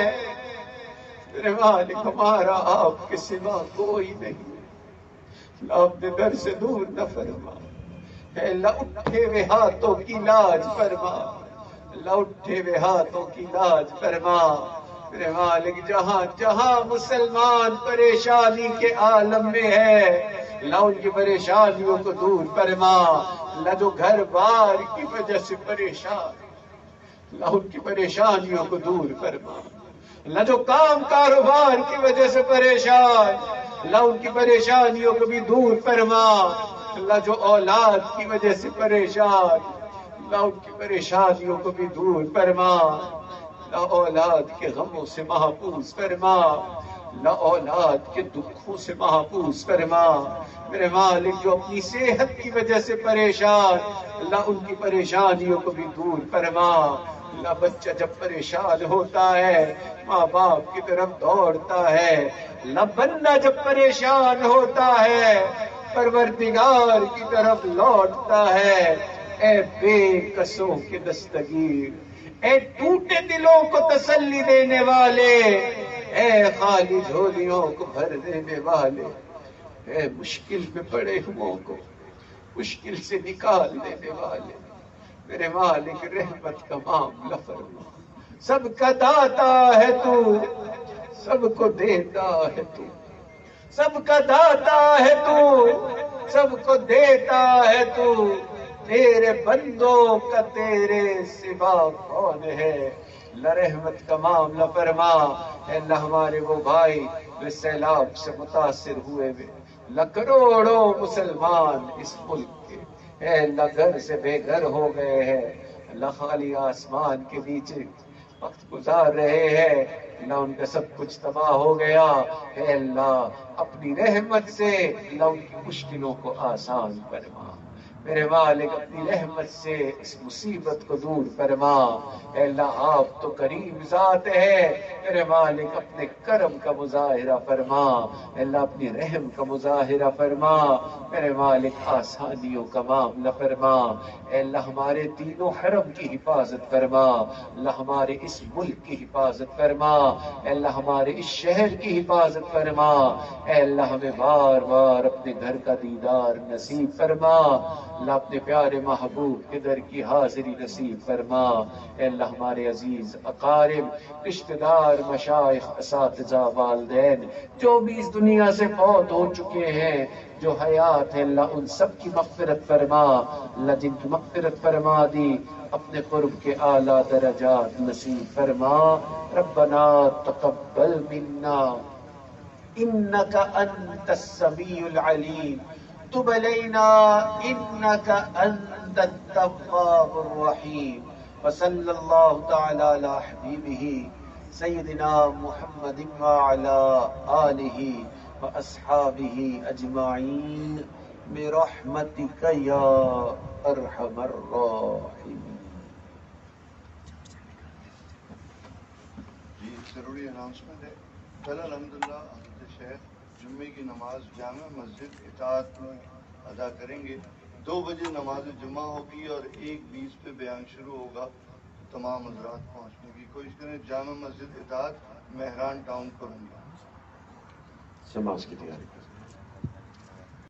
میرے مالک ہمارا آپ کے سوا کوئی نہیں، اللہ اپنے در سے دور نہ فرما، اے اللہ اٹھے ہوئے ہاتھوں کی لاج فرما، اللہ اٹھے ہوئے ہاتھوں کی لاج فرما، میرے مالک جہاں جہاں مسلمان پریشانی کے عالم میں ہے اللہ ان کی پریشانیوں کو دور فرما، اللہ جو گھر بار کی وجہ سے پریشان اللہ ان کی پریشانیوں کو دور فرما، اللہ جو کام کاروبار کی وجہ سے پریشان اللہ ان کی پریشانیوں کو بھی دور فرما، اللہ جو اولاد کی وجہ سے پریشان اللہ ان کی پریشانیوں کو بھی دور فرما، اللہ اولاد کے غموں سے محفوظ فرما، اللہ اولاد کے دکھوں سے محفوظ فرما، میرے مالک جو اپنی صحت کی وجہ سے پریشان اللہ ان کی پریشانیوں کو بھی دور فرما، اللہ بچہ جب پریشان ہوتا ہے ماں باپ کی طرف دوڑتا ہے، اللہ بندہ جب پریشان ہوتا ہے پروردگار کی طرف لوٹتا ہے، اے بے کسوں کے دستگیر، اے ٹوٹے دلوں کو تسلی دینے والے، اے خالی جھولیوں کو بھر دینے والے، اے مشکل میں پڑے ہوں کو مشکل سے نکال دینے والے، میرے مالک رحمت کا معاملہ فرما، سب کا داتا ہے تو، سب کو دیتا ہے تو، سب کا داتا ہے تو، سب کو دیتا ہے تو، تیرے بندوں کا تیرے سوا کون ہے، اللہ رحمت کا معاملہ فرما، اے اللہ ہمارے وہ بھائی جو سیلاب سے متاثر ہوئے اللہ کروڑوں مسلمان اس ملک کے اے اللہ گھر سے بے گھر ہو گئے ہیں، اللہ خالی آسمان کے نیچے وقت گزار رہے ہیں، اللہ ان کا سب کچھ تباہ ہو گیا، اے اللہ اپنی رحمت سے اللہ ان کی مشکلوں کو آسان فرما، میرے مالک اپنی رحمت سے اس مصیبت کو دور فرما، اے اللہ آپ تو کریم ذات ہے، میرے مالک اپنے کرم کا مظاہرہ فرما، اے اللہ اپنی رحم کا مظاہرہ فرما، میرے مالک آسانیوں کا معاملہ فرما، اے اللہ ہمارے تینوں حرم کی حفاظت فرما، اللہ ہمارے اس ملک کی حفاظت فرما، اے اللہ ہمارے اس شہر کی حفاظت فرما، اے اللہ ہمیں بار بار اپنے گھر کا دیدار نصیب فرما، اللہ اپنے پیارے محبوب کے در کی حاضری نصیب فرما، اے اللہ ہمارے عزیز اقارب رشتہ دار مشائخ اساتذہ والدین جو بھی اس دنیا سے فوت ہو چکے ہیں جو حیات ہے اللہ ان سب کی مغفرت فرما، اللہ جن کی مغفرت فرما دی اپنے قرب کے اعلیٰ درجات نصیب فرما، ربنا تقبل منا انك انت السميع العليم تب علينا انك انت التواب الرحيم، وصلى الله تعالى على حبيبه سيدنا محمد وعلى آله وأصحابه أجمعين برحمتك يا أرحم الراحمين۔ جی ضروری اناؤنسمنٹ ہے، کل الحمدللہ حضرت شیخ جمعے کی نماز جامع مسجد اطاعت میں ادا کریں گے، 2 بجے نماز جمعہ ہوگی اور 1:20 پہ بیان شروع ہوگا، تمام حضرات پہنچنے کی کوشش کریں، جامع مسجد اطاعت مہران ٹاؤن پر ہوں گے، نماز کی تیاری